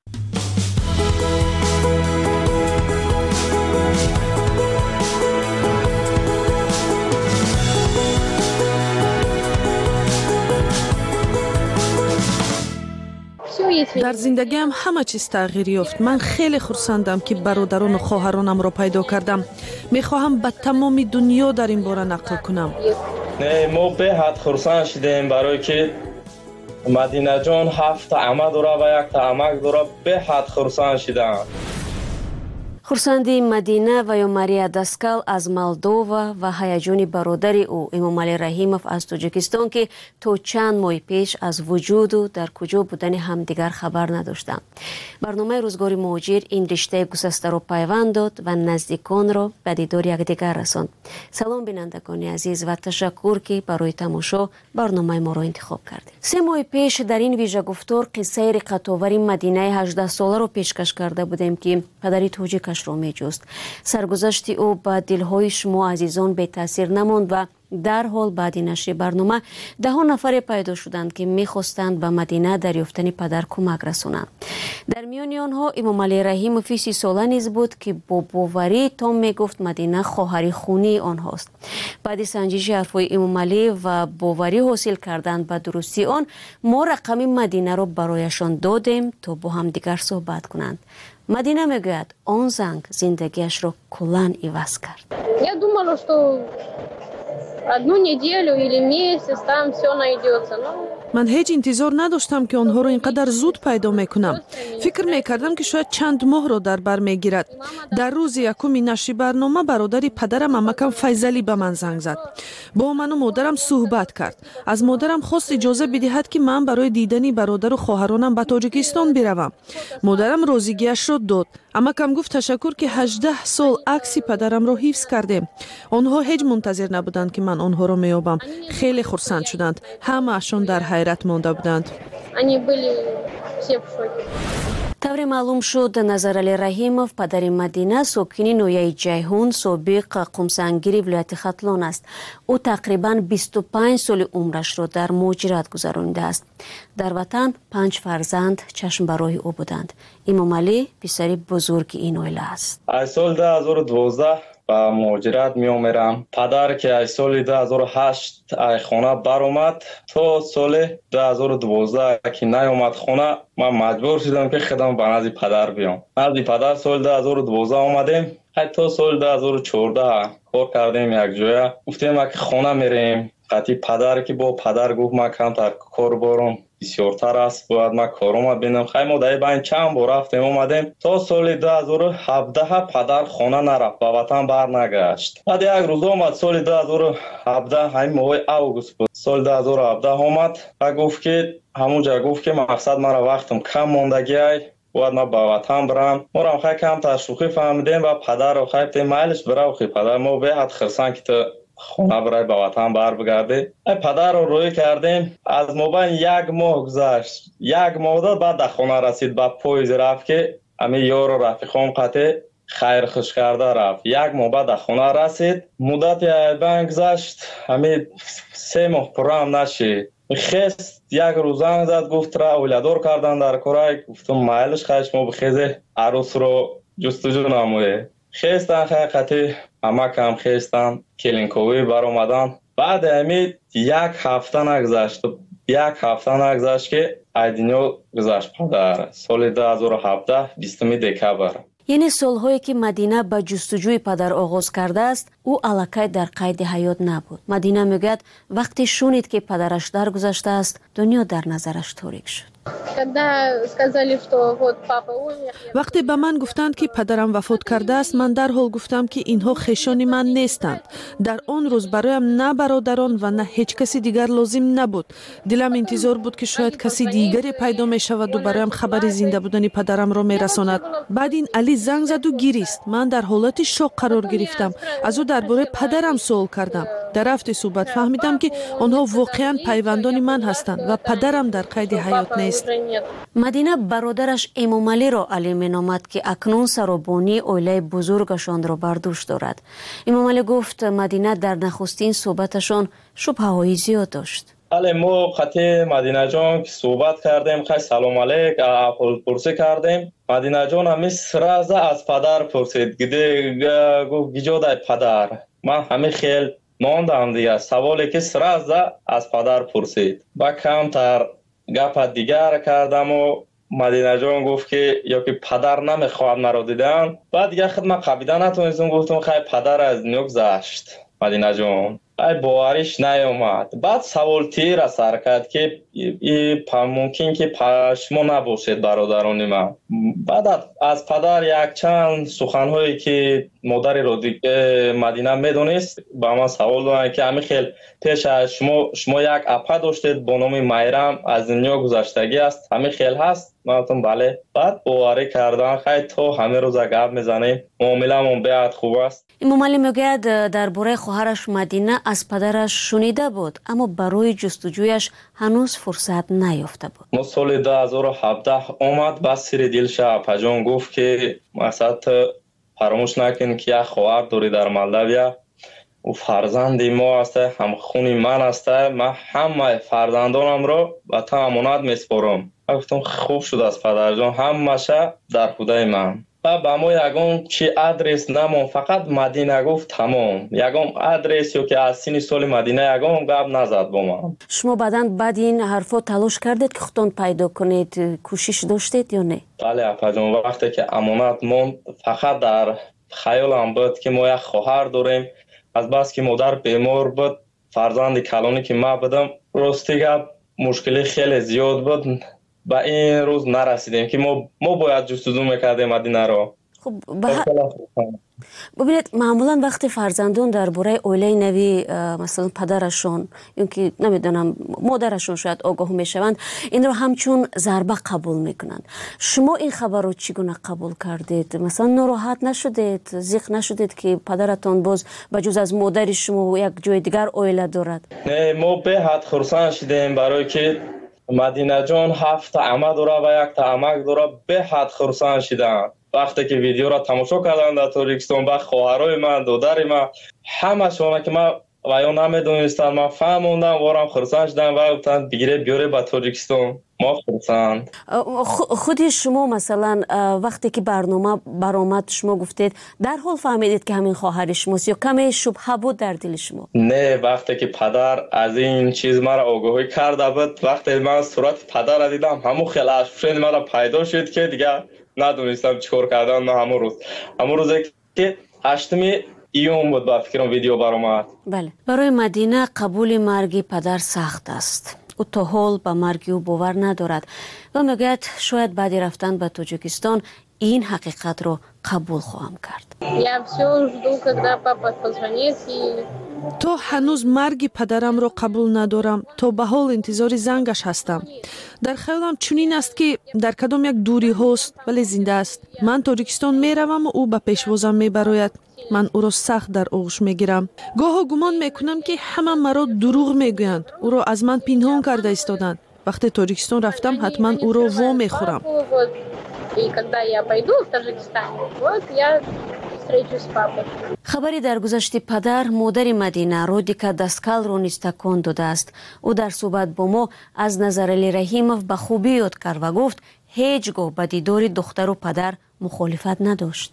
در زندگیم همه چیز تغییر یافت. من خیلی خرسندم که برادران و خواهرانم را پیدا کردم. میخواهم به تمام دنیا در این باره نقل کنم. نه ما به حد خرسند شدیم برای که مدینه جان هفت عمه داره و یک عمک داره. به حد خرسند شدم. خورسندی مدینه و یا ماریا داسکال از مالدووا و هیجان برادر او امامعلی رحیموف از تاجیکستان که تا چند ماه پیش از وجود و در کجا بودن همدیگر خبر نداشتند. برنامه روزگار مهاجر این رشته گسسته را پیوند داد و نزدیکان را به دیدار یکدیگر رساند. سلام بینندگان عزیز و تشکر که برای تماشا برنامه ما را انتخاب کردید. سه ماه پیش در این ویژه گفتار قصه رقت‌آور مدینه هجده ساله را پیشکش کرده بودیم که پدری تاجیکش را می جست. سرگذشت او با دلهای شما عزیزان به تاثیر نماند و در حال بعد نشر برنامه ده ها نفر پیدا شدند که میخواستند به مدینه دریافتن پدر کمک رسانند. در میان آنها امام علی رحیموف سی ساله نیز بود که با باوری تا میگفت مدینه خواهر خونی آنهاست. بعد سنجش حرفهای امام علی و باوری حاصل کردند به درستی آن، ما رقم مدینه را برایشان دادیم تا با هم دیگر صحبت کنند. مدینه میگوید آن زنگ زندگیش را کلاً عوض کرد. Я думала, что одну неделю или месяц там все найдется. من هیچ انتظار نداشتم که آنها را اینقدر زود پیدا میکنم. فکر میکردم که شاید چند ماه را در بر میگیرد. در روز یکم نشر برنامه برادر پدرم عمکم فیضلی به من زنگ زد. با من و مادرم صحبت کرد. از مادرم خواست اجازه بدهد که من برای دیدن برادر و خواهرانم به تاجیکستان بروم. مادرم راضیگیش را داد. عمکم گفت تشکر که هجده سال عکس پدرم را حفظ کردیم. آنها هیچ منتظر نبودند که من آنها را میابم. خیلی خرسند شدند. همه اشون در حیرت مانده بودند. طور معلوم شد نظرعلی رحیموف پدر مدینه ساکن نویه جیهون سابق قمسنگیری ولایت ختلان است. او تقریبا بیست و پنج سال عمرش را در مهاجرت گذرانیده است. در وطن پنج فرزند چشم برای او بودند. امام علی پسر بزرگ این عائله است. از سال دو هزار و دوازده با مهاجرت می آمرم. پدر که از سال دو هزار و هشت ای خانه بر اومد تا سال دو هزار و دوازده که نیامد خانه، من مجبور شدم که خودم به نزد پدر بیام. نزد پدر سال دو هزار و دوازده آمدیم. حتی سال دو هزار و چهارده کار کردیم یک جای. گفتیم که خانه میریم. قطعی پدر که با پدر گفت من کمتر کار بارم بسیارتر است، باید من کارم ببینم. خیلی ما در این چند بار رفتیم اومدیم. تا سال دو هزار و هفده پدر خانه نرفت، به وطن بر نگشت. بعد یک روز آمد سال دو هزار و هفده، همین ماه اوگوست بود، سال دو هزار و هفده آمد و گفت که همونجا گفت که مقصد مرا وقتم کم ماندگی ای، باید ما به وطن برم. ما را خیلی کم تشویقی فهمیدیم و پدر رو خیلی مایلش برای خیلی پدر ما به حد خرسان که تو خونه برای به وطن بر بگرده. پدر رو روی کردیم. از مابین یک ماه گذشت. یک ماه داد بعد در خانه رسید. بعد پاییز رفت که همه یار و رفیقام قطع خیر خوش کرده رفت. یک ماه بعد در خانه رسید. مدت بین گذشت. همه سه ماه پرام نشید. خست یک روز زنگ زد گفت را اولادار کردن در کره. گفتم مایلش خیش ما بخیزه عروس رو جستجو نمویه. خستن حقیقتی همه کم خستن کلینکوی بر اومدن. بعد همین یک هفته نگذشت یک هفته نگذشت که ایدینو گذشت پدر. سال دو هزار و هفده بیستم دکبر. یعنی سالهایی که مدینه به جستجوی پدر آغاز کرده است، او الکی در قید حیات نبود. مدینه میگوید وقتی شنید که پدرش درگذشته است، دنیا در نظرش تاریک شد. وقتی به من گفتند که پدرم وفات کرده است، من در حال گفتم که اینها خویشان من نیستند. در آن روز برایم نه برادران و نه هیچ کسی دیگر لازم نبود. دلم انتظار بود که شاید کسی دیگری پیدا می شود و برایم خبر زنده بودن پدرم را می رساند. بعد این علی زنگ زد و گریست. من در حالت شوک قرار گرفتم. از او درباره پدرم سوال کردم. در رفت صحبت فهمیدم که آنها واقعا پیوندان من هستند و پدرم در قید حیات نیست. مدینه برادرش امام علی را علی مینامد که اکنون سرابانی عائله بزرگشان را بر دوش دارد. امام علی گفت مدینه در نخستین صحبتشان شبهه‌های زیاد داشت. بله ما خطی مدینه جان که صحبت کردیم، خیلی سلام علیک پرسی کردیم. مدینه جان همی سرازه از پدر پرسید. گده گفت گیجاده پدر. من همی خیل ماندم دیگه. سوالی که سرازه از پدر پرسید. با کمتر گپ دیگر کردم و مدینه جان گفت که یا که پدر نمیخواد مرا دیدن. بعد دیگه خود من قبیده نتونستم، گفتم خیلی پدر از دنیا گذشت. مدینه جان ای باوریش نیامد. بعد سوال تیر سر کرد که ای ممکن که پشما نباشید برادران من. بعد از پدر یک چند سخنهایی که مادر رو دیگه مدینه میدونست با من سوال دارن که همین خیلی پیش از شما شما یک اپا داشتید با نام میرم از دنیا گذشتگی است، همین خیلی هست؟ من گفتم بله. بعد باوری کردن خیلی تو همه روز گپ میزنیم، معامله‌مون بیاد خوب است. امام علی میگوید درباره خواهرش مدینه از پدرش شنیده بود اما برای جستجویش هنوز فرصت نیافته بود. ما سال دو هزار و هفده آمد با سر دلش اپا گفت که مثلا فراموش نکن که یک خواهر داری در مالداویا او فرزندی ما است، هم خونی من است. من همه فرزندانم رو به تو امانت میسپارم. گفتم خوب شد از پدر جان، همشه در خدای من. و با ما یگان چی ادرس نمون، فقط مدینه گفت تمام. یگان ادرس یا که از سین سال مدینه یگان گپ نزد با من. شما بعدن بعد این حرفا تلاش کردید که خودتون پیدا کنید، کوشش داشتید یا نه؟ بله اپا جان، وقتی که امانت موند فقط در خیالم بود که ما یک خواهر داریم. از بس که مادر بیمار بود، فرزند کلانی که ما بودم، راستی گپ مشکلی خیلی زیاد بود. با این روز نرسیدیم که ما ما باید جستجو میکردیم مدینه رو. خب ببینید معمولا وقتی فرزندان درباره اوله نوی مثلا پدرشون یا که نمیدونم مادرشون شاید آگاه میشوند، این رو همچون ضربه قبول میکنند. شما این خبر رو چگونه قبول کردید؟ مثلا ناراحت نشدید، زیق نشدید که پدرتون باز بجز از مادر شما یک جای دیگر اوله دارد؟ نه، ما به حد خرسند شدیم برای که مدینه جان هفت عمه داره و یک عمک داره. به حد خرسند شدن وقتی که ویدیو را تماشا کردن در تاجیکستان. با خواهرای من، دادر من، همه شما که من و یا نمیدونستم، من فهموندم وارم خرسند شدن و گفتن بگیره بیاره به تاجیکستان. ما خرسند. خودی شما مثلا وقتی که برنامه برآمد شما گفتید در حال فهمیدید که همین خواهر شماست یا کمی شبهه بود در دل شما؟ نه، وقتی که پدر از این چیز مرا آگاهی کرده بود، وقتی من صورت پدر را دیدم همون خیلی اشفشن مرا پیدا شد که دیگه ندونستم چیکار کردن. من همون روز همون روزی که هشتم ایون بود با فکرم ویدیو برآمد. بله، برای مدینه قبول مرگ پدر سخت است. او تا حال به مرگ او باور ندارد و میگوید شاید بعد رفتن به تاجیکستان این حقیقت رو قبول خواهم کرد. تو هنوز مرگ پدرم رو قبول ندارم، تو به حال انتظار زنگش هستم. در خیالم چنین است که در کدام یک دوری هست ولی زنده است. من تاجیکستان میروم و او به پیشوازم میبراید. من او را سخت در آغوش میگیرم. گاه گمان میکنم که همه مرا دروغ میگویند. او را از من پنهان کرده ایستادند. وقتی تاجیکستان رفتم حتما او را وا میخورم. خبری در گذشت پدر مادر مدینه رودیکا دستکال رو نیز تکان داده است. او در صحبت با ما از نظر علی رحیمов به خوبی یاد کرد و گفت هیچگاه به دیدار دختر و پدر مخالفت نداشت.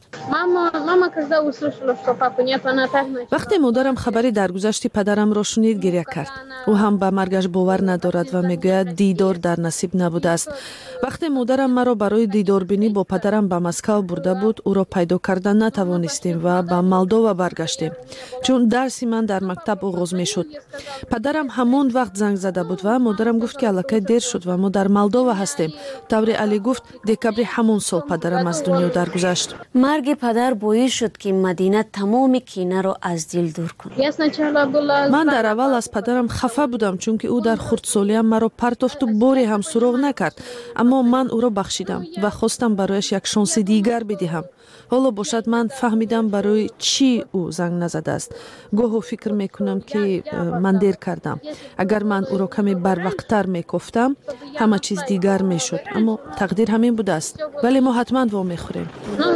وقتی مادرم خبری درگذشت پدرم را شنید گریه کرد. او هم به مرگش باور ندارد و میگوید دیدار در نصیب نبوده است. وقتی مادرم مرا برای دیدار بینی با پدرم به مسکو برده بود، او را پیدا کردن نتوانستیم و به مالدووا برگشتیم، چون درسی من در مکتب آغاز میشد. پدرم همان وقت زنگ زده بود و مادرم گفت که الکی دیر شد و ما در مالدووا هستیم. طوری علی گفت دکبر همون سال پدرم از دنیا درگذشت. مرگ پدر باعث شد که مدینه تمام کینه را از دل دور کند. من در اول از پدرم خفه بودم چون که او در خردسالیم مرا پرتافت و باری هم سراغ نکرد، اما من او را بخشیدم و خواستم برایش یک شانس دیگر بدهم. حالا باشد من فهمیدم برای چی او زنگ نزده است. گاهی فکر میکنم که من دیر کردم. اگر من او را کمی بروقتر میگفتم همه چیز دیگر میشد، اما تقدیر همین بوده است. ولی ما حتما وا میخوریم.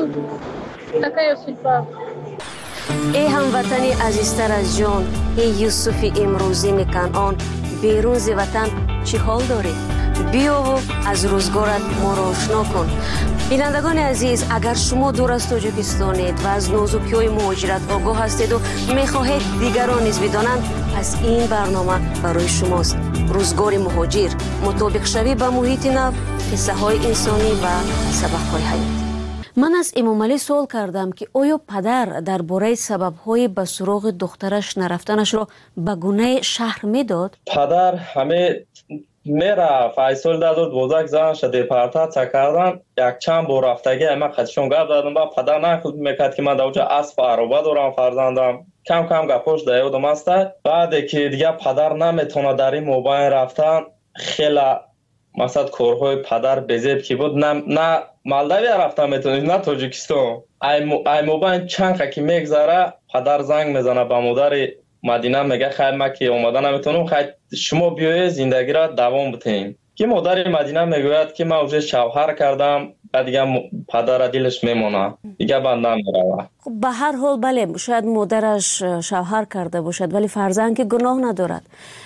ای هموطنی عزیزتر از جان، ای یوسف امروزین کنعان، بیرون ز وطن چی حال داری؟ بیا و از روزگارت ما را آشنا کن. بینندگان عزیز، اگر شما دور از تاجیکستانید و از نازکی‌های مهاجرت آگاه هستید و میخواهید دیگران نیز بدانند، پس این برنامه برای شماست. روزگار مهاجر، مطابق شوی به محیط نو، قصه های انسانی و سبق های حیاتی. من از امام علی سوال کردم که آیا پدر درباره سبب‌های به سراغ دخترش نرفتنش را به گونه شهر میداد؟ پدر همه میره فیصل داد و بزرگ زنش دیپارتات کردن. یک چند بار رفتگی اما خودشون گپ دادم با پدر نخود میکرد که من در اونجا اسب و عربه دارم فرزندم. کم کم گپاش دیودم است. بعد که دیگه پدر نمیتونه در این موبایل رفتن، خیلی مثلا کارهای پدر بزیب که بود، نه نه مالدوی رفتن میتونی، نه تاجیکستان. ای موبایل چند که میگذره پدر زنگ میزنه به مادر مدینه، میگه خیر ما که اومدن نمیتونم، خیر شما بیایید زندگی را دوام بتیم. که مادر مدینه میگوید که من اوج شوهر کردم و دیگه پدر دلش میمونه دیگه بند نمیره. خب به هر حال بله شاید مادرش شوهر کرده باشد ولی فرزند که گناه ندارد.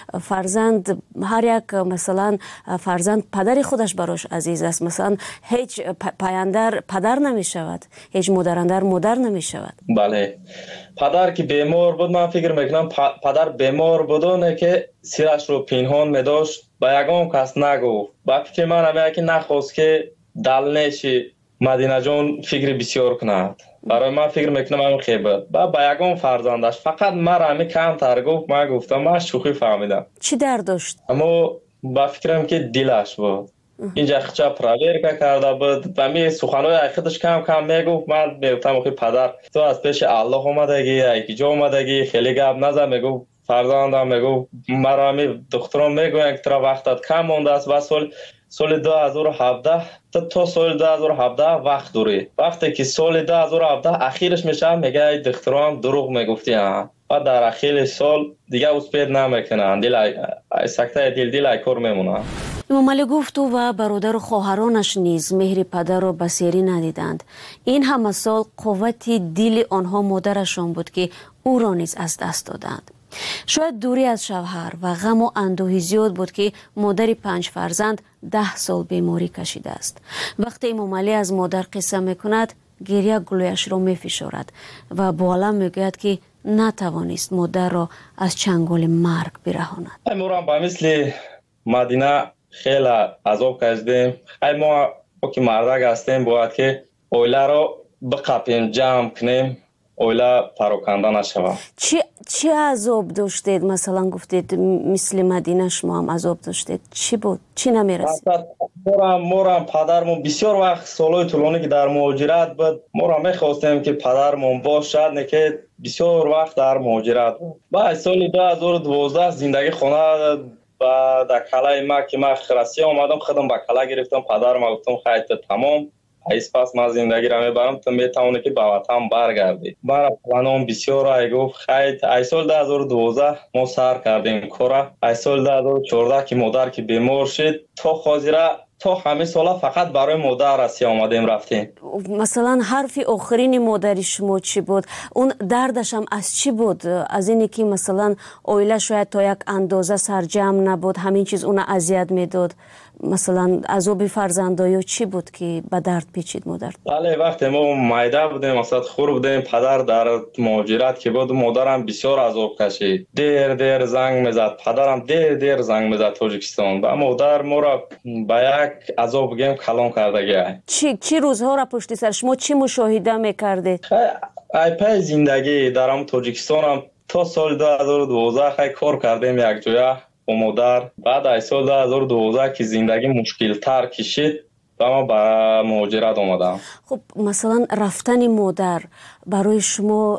فرزند هر یک مثلا فرزند پدر خودش براش عزیز است. مثلا هیچ پایندر پدر نمی شود، هیچ مادراندر مادر نمی شود. بله پدر که بیمار بود من فکر میکنم پدر بیمار بودونه که سیرش رو پنهان میداشت با یگان کس نگفت. با فکر من همه که نخواست که دلنشی مدینه جان فکر بسیار کند. برای من فکر میکنم همین خیبت با با یگان فرزندش فقط مرا همین کم تر گفت. من گفتم من شوخی فهمیدم. چی درد داشت؟ اما با فکرم که دلش بود. اینجا خچا پراورکا کرده بود و می سخنهای خودش کم کم میگفت. من میگفتم که پدر تو از پیش الله اومدگی یکی جا اومدگی خیلی گپ نزن. میگفت فرزندم میگفت مرا می دخترم میگوین که تو وقتت کم مونده است و سال سال دو هزار و هفده تا سال دو هزار و هفده وقت دوری. وقتی که سال دو هزار و هفده اخیرش میشه میگه دخترم دروغ میگفتی ها و در اخیر سال دیگه اسپید نمیکنن. دل سکته دل دل کار میمونه. امام علی گفت او و برادر و خواهرانش نیز مهر پدر را بصیری ندیدند. این همه سال قوت دل آنها مادرشان بود که او را نیز از دست دادند. شاید دوری از شوهر و غم و اندوهی زیاد بود که مادر پنج فرزند ده سال بیماری کشیده است. وقتی امام علی از مادر قصه میکند گریه گلویش را میفشارد و با علم میگوید که نتوانست مادر را از چنگال مرگ برهاند. امورم با مثل مدینه خیلی عذاب کشیدیم. خیلی ما که مردک هستیم باید که اویله رو بقپیم جمع کنیم اویله پراکنده نشود. چی چی عذاب داشتید؟ مثلا گفتید مثل مدینه شما هم عذاب داشتید. چی بود؟ چی نمیرسید؟ مورم مورم پدرمون بسیار وقت سالهای طولانی که در مهاجرت بود مورم میخواستیم که پدرمون باشد نه که بسیار وقت در مهاجرت بود. بعد سال دو هزار و دوازده زندگی خانه و در کلای ما که من خرسی آمدم خودم با کلا گرفتم. پدرم گفتم خیلی تمام ایس پس من زندگی را میبرم تو میتونی که به وطن برگردی. برای پلانم بسیار ای گفت خیلی ای سال دو هزار و دوازده ما سر کردیم کارا. ای سال دو هزار و چهارده که مادر که بیمار شد تا خاطره تا همه سالا فقط برای مادر رسی آمدیم رفتیم. مثلا حرف آخرین مادر شما چی بود؟ اون دردش هم از چی بود؟ از اینی که مثلا اویله شاید تا یک اندازه سرجم نبود همین چیز اون اذیت میداد؟ مثلا عذاب فرزندایی چی بود که به درد پیچید مادر؟ بله وقتی ما مایده بودیم مثلا خور بودیم پدر در مهاجرت که بود مادرم بسیار عذاب کشید. دیر دیر زنگ میزد پدرم دیر دیر زنگ میزد تاجیکستان و مادر ما را به یک عذاب گیم کلان کرده گیه. چی چی روزها را پشت سر شما چی مشاهده میکردید؟ ای پای زندگی در ام تاجیکستان هم تا سال دو هزار و دوازده خیلی کار کردیم یک جویا با مادر. بعد از سال دو هزار و دوازده که زندگی مشکل تر کشید و ما به مهاجرت آمدم. خب مثلا رفتن مادر برای شما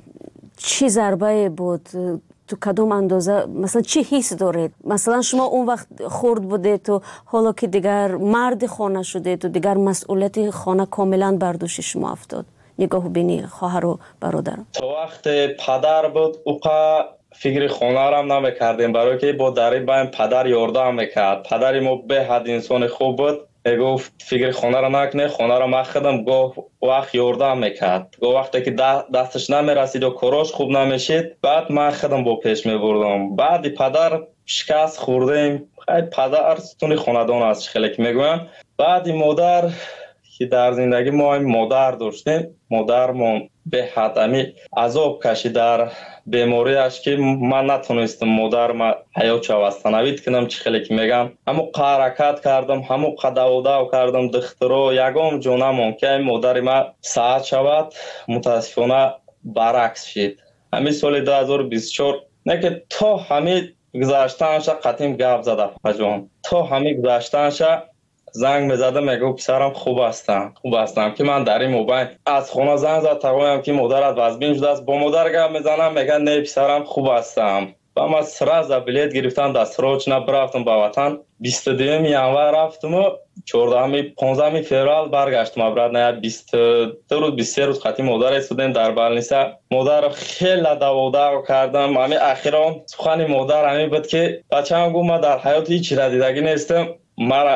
چی ضربه بود؟ تو کدوم اندازه مثلا چی حس دارید؟ مثلا شما اون وقت خرد بودید تو حالا که دیگر مرد خانه شدید تو دیگر مسئولیت خانه کاملا بر دوش شما افتاد. نگاه بینی خواهر و برادر. تو وقت پدر بود اوقا فکر خانه را هم نمیکردیم برای که با دری بایم پدر یاردم میکرد. پدری ما به حد انسان خوب بود. میگفت فکر خانه را نکنه خانه را من خودم گاه وقت یاردم میکرد. گاه وقتی که دستش نمیرسید و کاراش خوب نمیشید بعد من خودم با پیش میبردم. بعد پدر شکست خوردیم. خیلی پدر ستون خاندان است خیلی که میگویم. بعد مادر که در زندگی ما هم مادر داشتیم مادرمون به حد امی عذاب کشید در بیماریش که من نتونستم مادر ما حیات شوستنوید کنم چی خیلی که میگم همو حرکت کردم همو قدوداو کردم دخترو یگام جونمون که مادر ما ساعت شود متاسفانه برعکس شد. همین سال دو هزار و بیست و چهار نه که تا همین گذاشتنش قطیم گپ زده فجان تا همین گذاشتنش زنگ میزده میگو پسرم خوب هستم خوب هستم که من در این موبایل از خونه زنگ زد تقویم که مادرت وزبین شده است با مادر گپ میزنم میگن نه پسرم خوب هستم و من سراز بلیت گرفتم دست روچ نبرفتم به وطن بیست و دوم ینور رفتم و چهاردهم پانزدهم فوریه برگشتم برات نه بیست و دو روز بیست و سه روز خاطی مادر استودن در بالنیسا مادر خیلی داودا کردم همین اخیرا سخن مادر همین بود که بچه‌ام گفت من در حیات هیچ چیز دیدگی نیستم مرا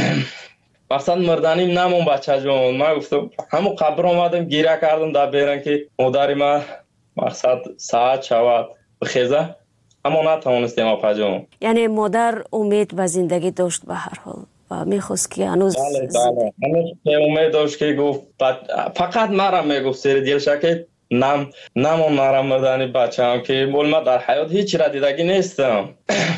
مقصد مردنیم نمون بچه جون. من گفتم همون قبر آمدم گیره کردم در بیرن که مادری من مقصد ساعت شود بخیزه، اما نتوانستیم اپا جون. یعنی مادر امید و زندگی داشت به هر حال و میخواست که هنوز بله بله هنوز امید داشت که گفت فقط مرا میگفت سر دلش که نم نمون مرا مردنی بچه هم که بول من در حیات هیچ را دیدگی نیستم.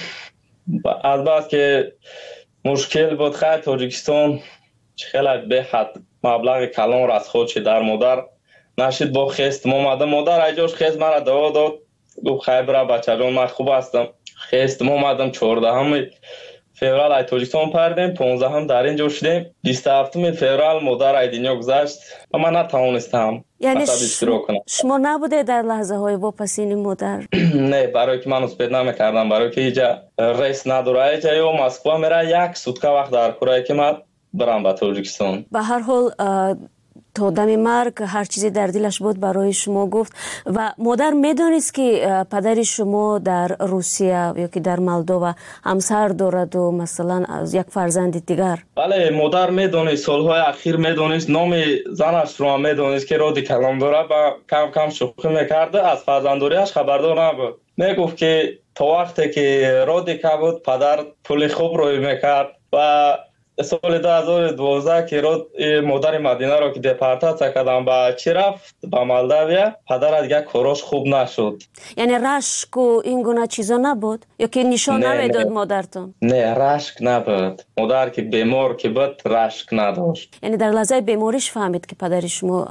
از بعد که مشکل بود خیلی تاجیکستان خیلی به حد مبلغ کلان را از خودش در مادر نشید با خست مامده مادر ایجاش خست مرا دوا داد گفت خیلی برا بچه جان من خوب هستم. خست مامدم چهارده هم فеврал ای تاجیکستان پردیم، پانزده هم در اینجا شدیم، بیست و هفتم فеврал مادر ای دنیا گذشت و من نتوانستم. یعنی شما نبوده در لحظه های واپسین مادر؟ نه، برای که من اسپید نمیکردم، برای که اینجا ریس نداره، اینجا یا مسکو میره یک سوتکه وقت در کره که من برم به تاجیکستان. به هر حال تا دم مرگ هر چیزی در دلش بود برای شما گفت. و مادر میدونست که پدر شما در روسیه یا که در مولدووا همسر دارد و مثلا از یک فرزند دیگر؟ بله مادر میدونست، سالهای اخیر میدونست، نام زنش رو هم میدونست که رادی کلام داره و کم کم شوخی میکرده، از فرزنداریش خبردار نبود. میگفت که تا وقتی که رادی که بود پدر پول خوب روی میکرد و سال دو هزار و دوازده که رود مادر مدینه رو که دپارتاسیا کردن با چی رفت با مولداویا، پدر دیگه کاراش خوب نشد. یعنی رشک و این گونه چیزا نبود یا که نشان نمیداد مادرتون؟ نه رشک نبود، مادر که بیمار که بود رشک نداشت. یعنی در لحظه بیماریش فهمید که پدر شما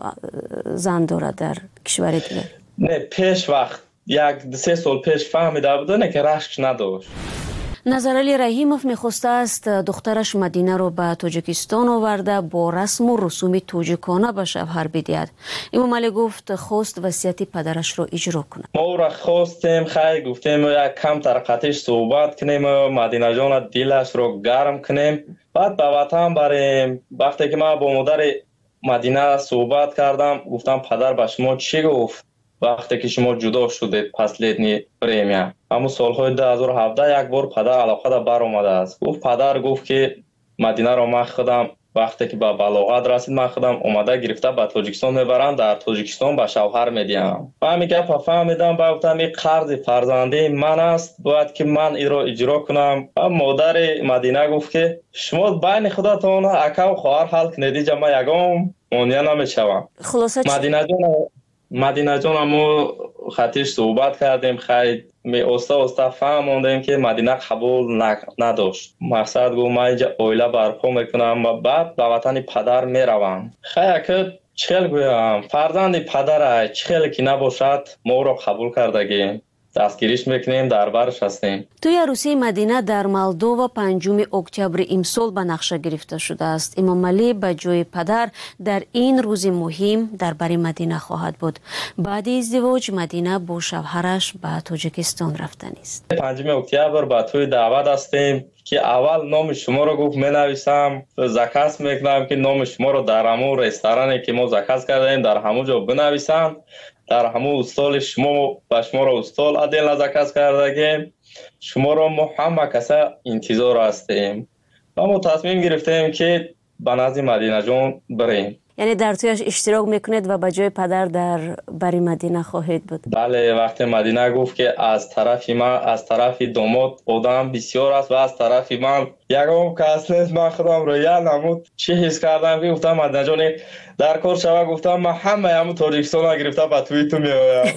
زن دارد در کشور دیگر؟ نه پیش وقت یک سه سال پیش فهمیده بود نه که رشک نداشت. نظرعلی رحیموف میخواسته است دخترش مدینه رو به تاجیکستان آورده با رسم و رسوم تاجیکانه به شوهر بدهد. امام علی گفت خواست وصیت پدرش رو اجرا کنه. ما را خواستیم خیلی گفتیم یک کم طرقتش صحبت کنیم، مدینه جان دلش رو گرم کنیم، بعد به وطن بریم. وقتی که من با مادر مدینه صحبت کردم گفتم پدر به شما چی گفت وقتی که شما جدا شدید پس لیدنی پریمیا؟ اما سالهای دو هزار و هفده یک بار پدر علاقه دا بر اومده است. گفت پدر گفت که مدینه رو من خودم وقتی که به بلاغت رسید من خودم اومده گرفته به تاجیکستان میبرم، در تاجیکستان به شوهر میدیم. و همین گپ فهمیدم با گفتم این قرض فرزندی من است باید که من این رو اجرا کنم. و مادر مدینه گفت که شما بین خودتون اکا و خواهر حل کنید، اینجا من یگام مانع نمیشوم. خلاصه مدینه جان مدینه جان ما خطیش صحبت کردیم، خیلی می استا استا فهموندیم که مدینه قبول نداشت. مقصد گفت من اینجا اویله برپا میکنم و بعد به وطن پدر میروم. خیلی که چخیل گویم فرزند پدر چخیل که نباشد ما رو قبول کردگیم، دستگیریش میکنیم، در برش هستیم. توی عروسی مدینه در مولدووا پنجم اکتبر امسال به نقشه گرفته شده است. امام علی به جای پدر در این روز مهم در بر مدینه خواهد بود. بعد ازدواج مدینه با شوهرش به تاجیکستان رفتن است. پنجم اکتبر به توی دعوت هستیم که اول نام شما رو گفت می نویسم، زکات میکنم که نام شما رو در همون رستورانی که ما زکات کردیم در همون جا بنویسم، در همون استال شما و شما رو استال عدل زکات کردگیم، شما رو ما همه کسا انتظار هستیم. و ما تصمیم گرفتیم که به نزد مدینه جان بریم. یعنی در تویش اشتراک میکنید و به جای پدر در بری مدینه خواهید بود؟ بله، وقتی مدینه گفت که از طرف من از طرف داماد آدم بسیار است و از طرف من یکم کس نیست، من خودم رو یاد نمود چی حس کردم که گفتم مدینه جان در کار شوه، گفتم من همه همون تاجیکستان ها گرفته به توی تو میایم.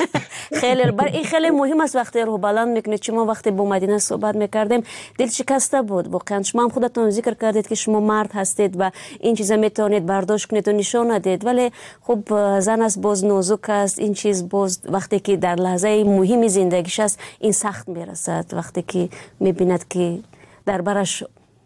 خیلی بر این خیلی مهم است وقتی رو بلند میکنید. شما وقتی با مدینه صحبت میکردیم دل شکسته بود واقعا. شما هم خودتون ذکر کردید که شما مرد هستید و این چیزا میتونید برداشت کنید و نشان ندید، ولی خب زن است باز نازک است، این چیز باز وقتی که در لحظه مهم زندگیش است این سخت میرسد، وقتی که میبیند که در برش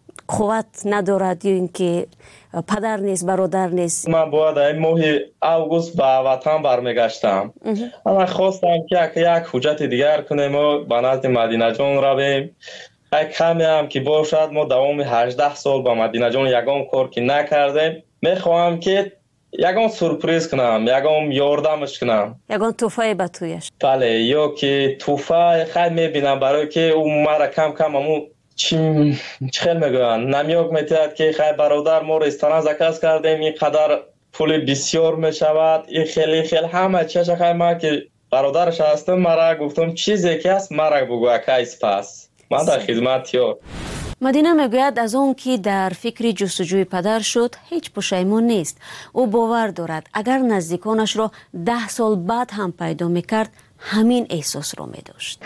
قوت ندارد یا اینکه پدر نیست برادر نیست. من باید این ماه اوگوست به وطن برمیگشتم. من خواستم که یک حجت دیگر کنیم و به نزد مدینه جان رویم. یک کمی هم که باشد ما دوام هجده سال با مدینه جان یگام کار که نکردیم، میخواهم که یگام سورپریز کنم، یگام یاردمش کنم، یگام توفای به تویش. بله، یا که توفای خیلی میبینم برای که اون مرا کم کم همون چی خیلی میگویند نمیوک میتید که خیلی برادر ما رستوران زکاس کردیم اینقدر پول بسیار میشود این خیلی خیلی همه چیز خیلی ما که برادرش هستم مرا گفتم چیزی که است مرا بگو کیس پس من در خدمت یار. مدینه میگوید از اون که در فکر جستجوی پدر شد هیچ پشیمون نیست. او باور دارد اگر نزدیکانش را ده سال بعد هم پیدا میکرد همین احساس را میداشت.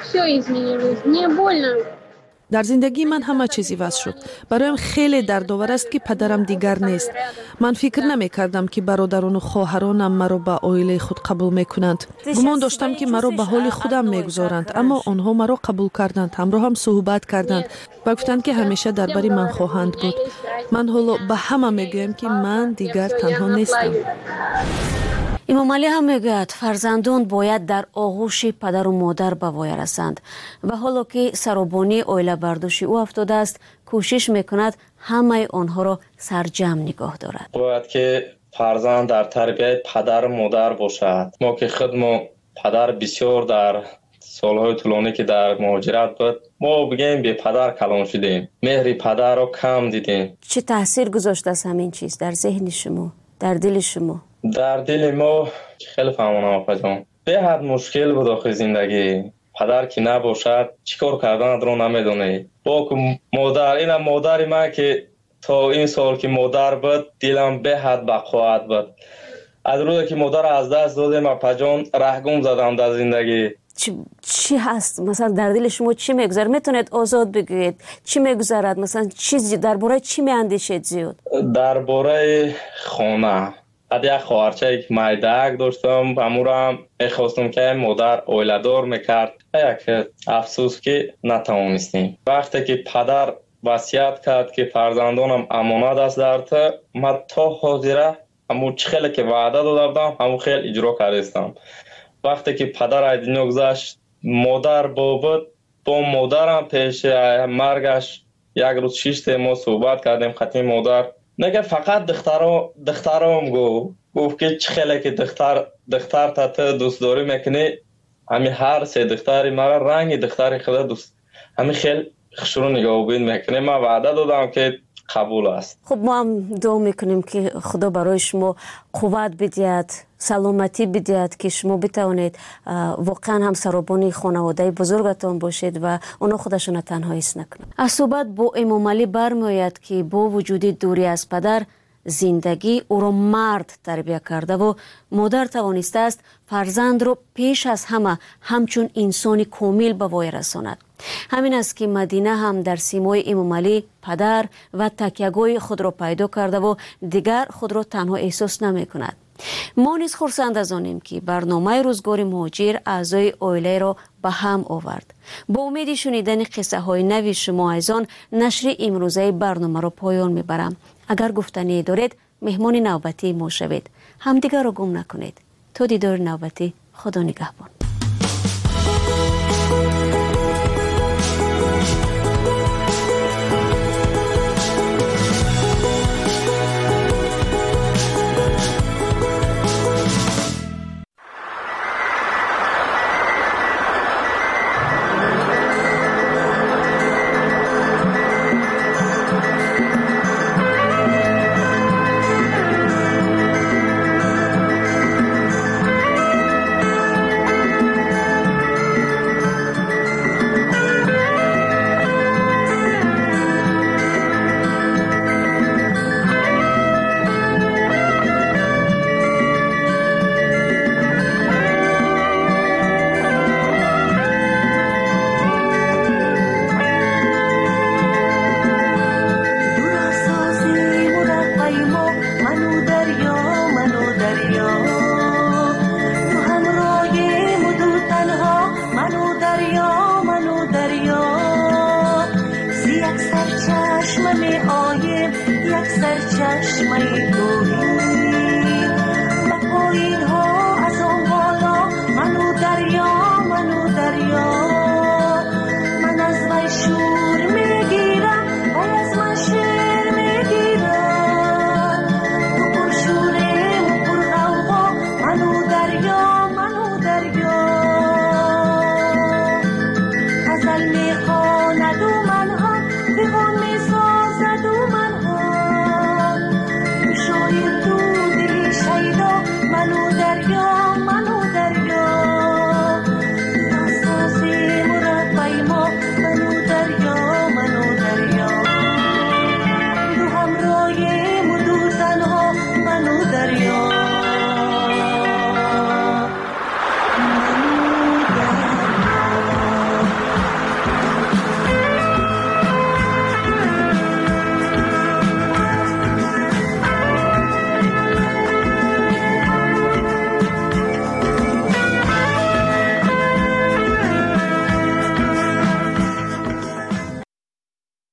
در زندگی من همه چیزی وضع شد. برایم خیلی دردآور است که پدرم دیگر نیست. من فکر نمی کردم که برادران و خواهرانم مرا به عائله خود قبول می کنند. گمان داشتم که مرا به حال خودم می گذارند، اما آنها مرا قبول کردند. همراه هم صحبت کردند و گفتند که همیشه درباره من خواهند بود. من حالا به همه می گویم که من دیگر تنها نیستم. امام علی هم میگوید فرزندان باید در آغوش پدر و مادر به وای رسند و حالا که سرابانی عائله برداشت او افتاده است کوشش میکند همه آنها را سرجم نگاه دارد. باید که فرزند در تربیت پدر و مادر باشد. ما که خود ما پدر بسیار در سالهای طولانی که در مهاجرت بود ما بگیم به پدر کلان شدیم، مهر پدر را کم دیدیم. چه تاثیر گذاشته است همین چیز در ذهن شما، در دل شما؟ در دل ما خیلی فهمانم آقا جان به حد مشکل بود آخه زندگی. پدر که نباشد چیکار کردن رو نمیدونی. با که مادر اینم مادر ما که تا این سال که مادر بود دلم به حد بقوت بود. از روزی که مادر از دست دادم اپا جان رهگم زدم در زندگی. چی, چی هست مثلا در دل شما چی میگذره؟ میتونید آزاد بگویید چی میگذرد؟ مثلا چیزی درباره چی میاندیشید زیاد؟ درباره خانه. بعد یک خواهرچه که مایدک داشتم امورا هم میخواستم که مادر عائله‌دار میکرد. یک افسوس که نتوانستیم. وقتی که پدر وصیت کرد که فرزندانم امانت است در تو، من تا حاضره همون خیلی که وعده داده بودم همون خیلی اجرا کردم. وقتی که پدر از دنیا گذشت مادر بود با مادرم پیش مرگش یک روز شش ما صحبت کردیم خطی مادر نگه فقط دخترا دخترام گو گفت که چه خیلی که دختر دختر تا تو دوست داری میکنی همین هر سه دختری مرا رنگ دختری خدا دوست همین خیلی خشرو نگاه بین میکنه. من وعده دادم که قبول است. خب ما هم دعا میکنیم که خدا برای شما قوت بدهد، سلامتی بدهد که شما بتوانید واقعا هم سرابانی خانواده بزرگتان باشید و اونا خودشون تنها حس نکنند. از صحبت با امام علی برمیآید که با وجود دوری از پدر زندگی او را مرد تربیت کرده و مادر توانسته است فرزند را پیش از همه همچون انسانی کامل به وای رساند. همین است که مدینه هم در سیمای امام علی پدر و تکیه‌گاه خود را پیدا کرده و دیگر خود را تنها احساس نمی کند. ما نیز خرسند از آنیم که برنامه روزگار مهاجر اعضای عائله را به هم آورد. با امید شنیدن قصه های نوی شما از آن نشر امروزه برنامه را پایان میبرم. اگر گفتنی دارید مهمان نوبتی ما شوید. همدیگر را گم نکنید. تا دیدار نوبتی، خدا نگهبان. من از وی شور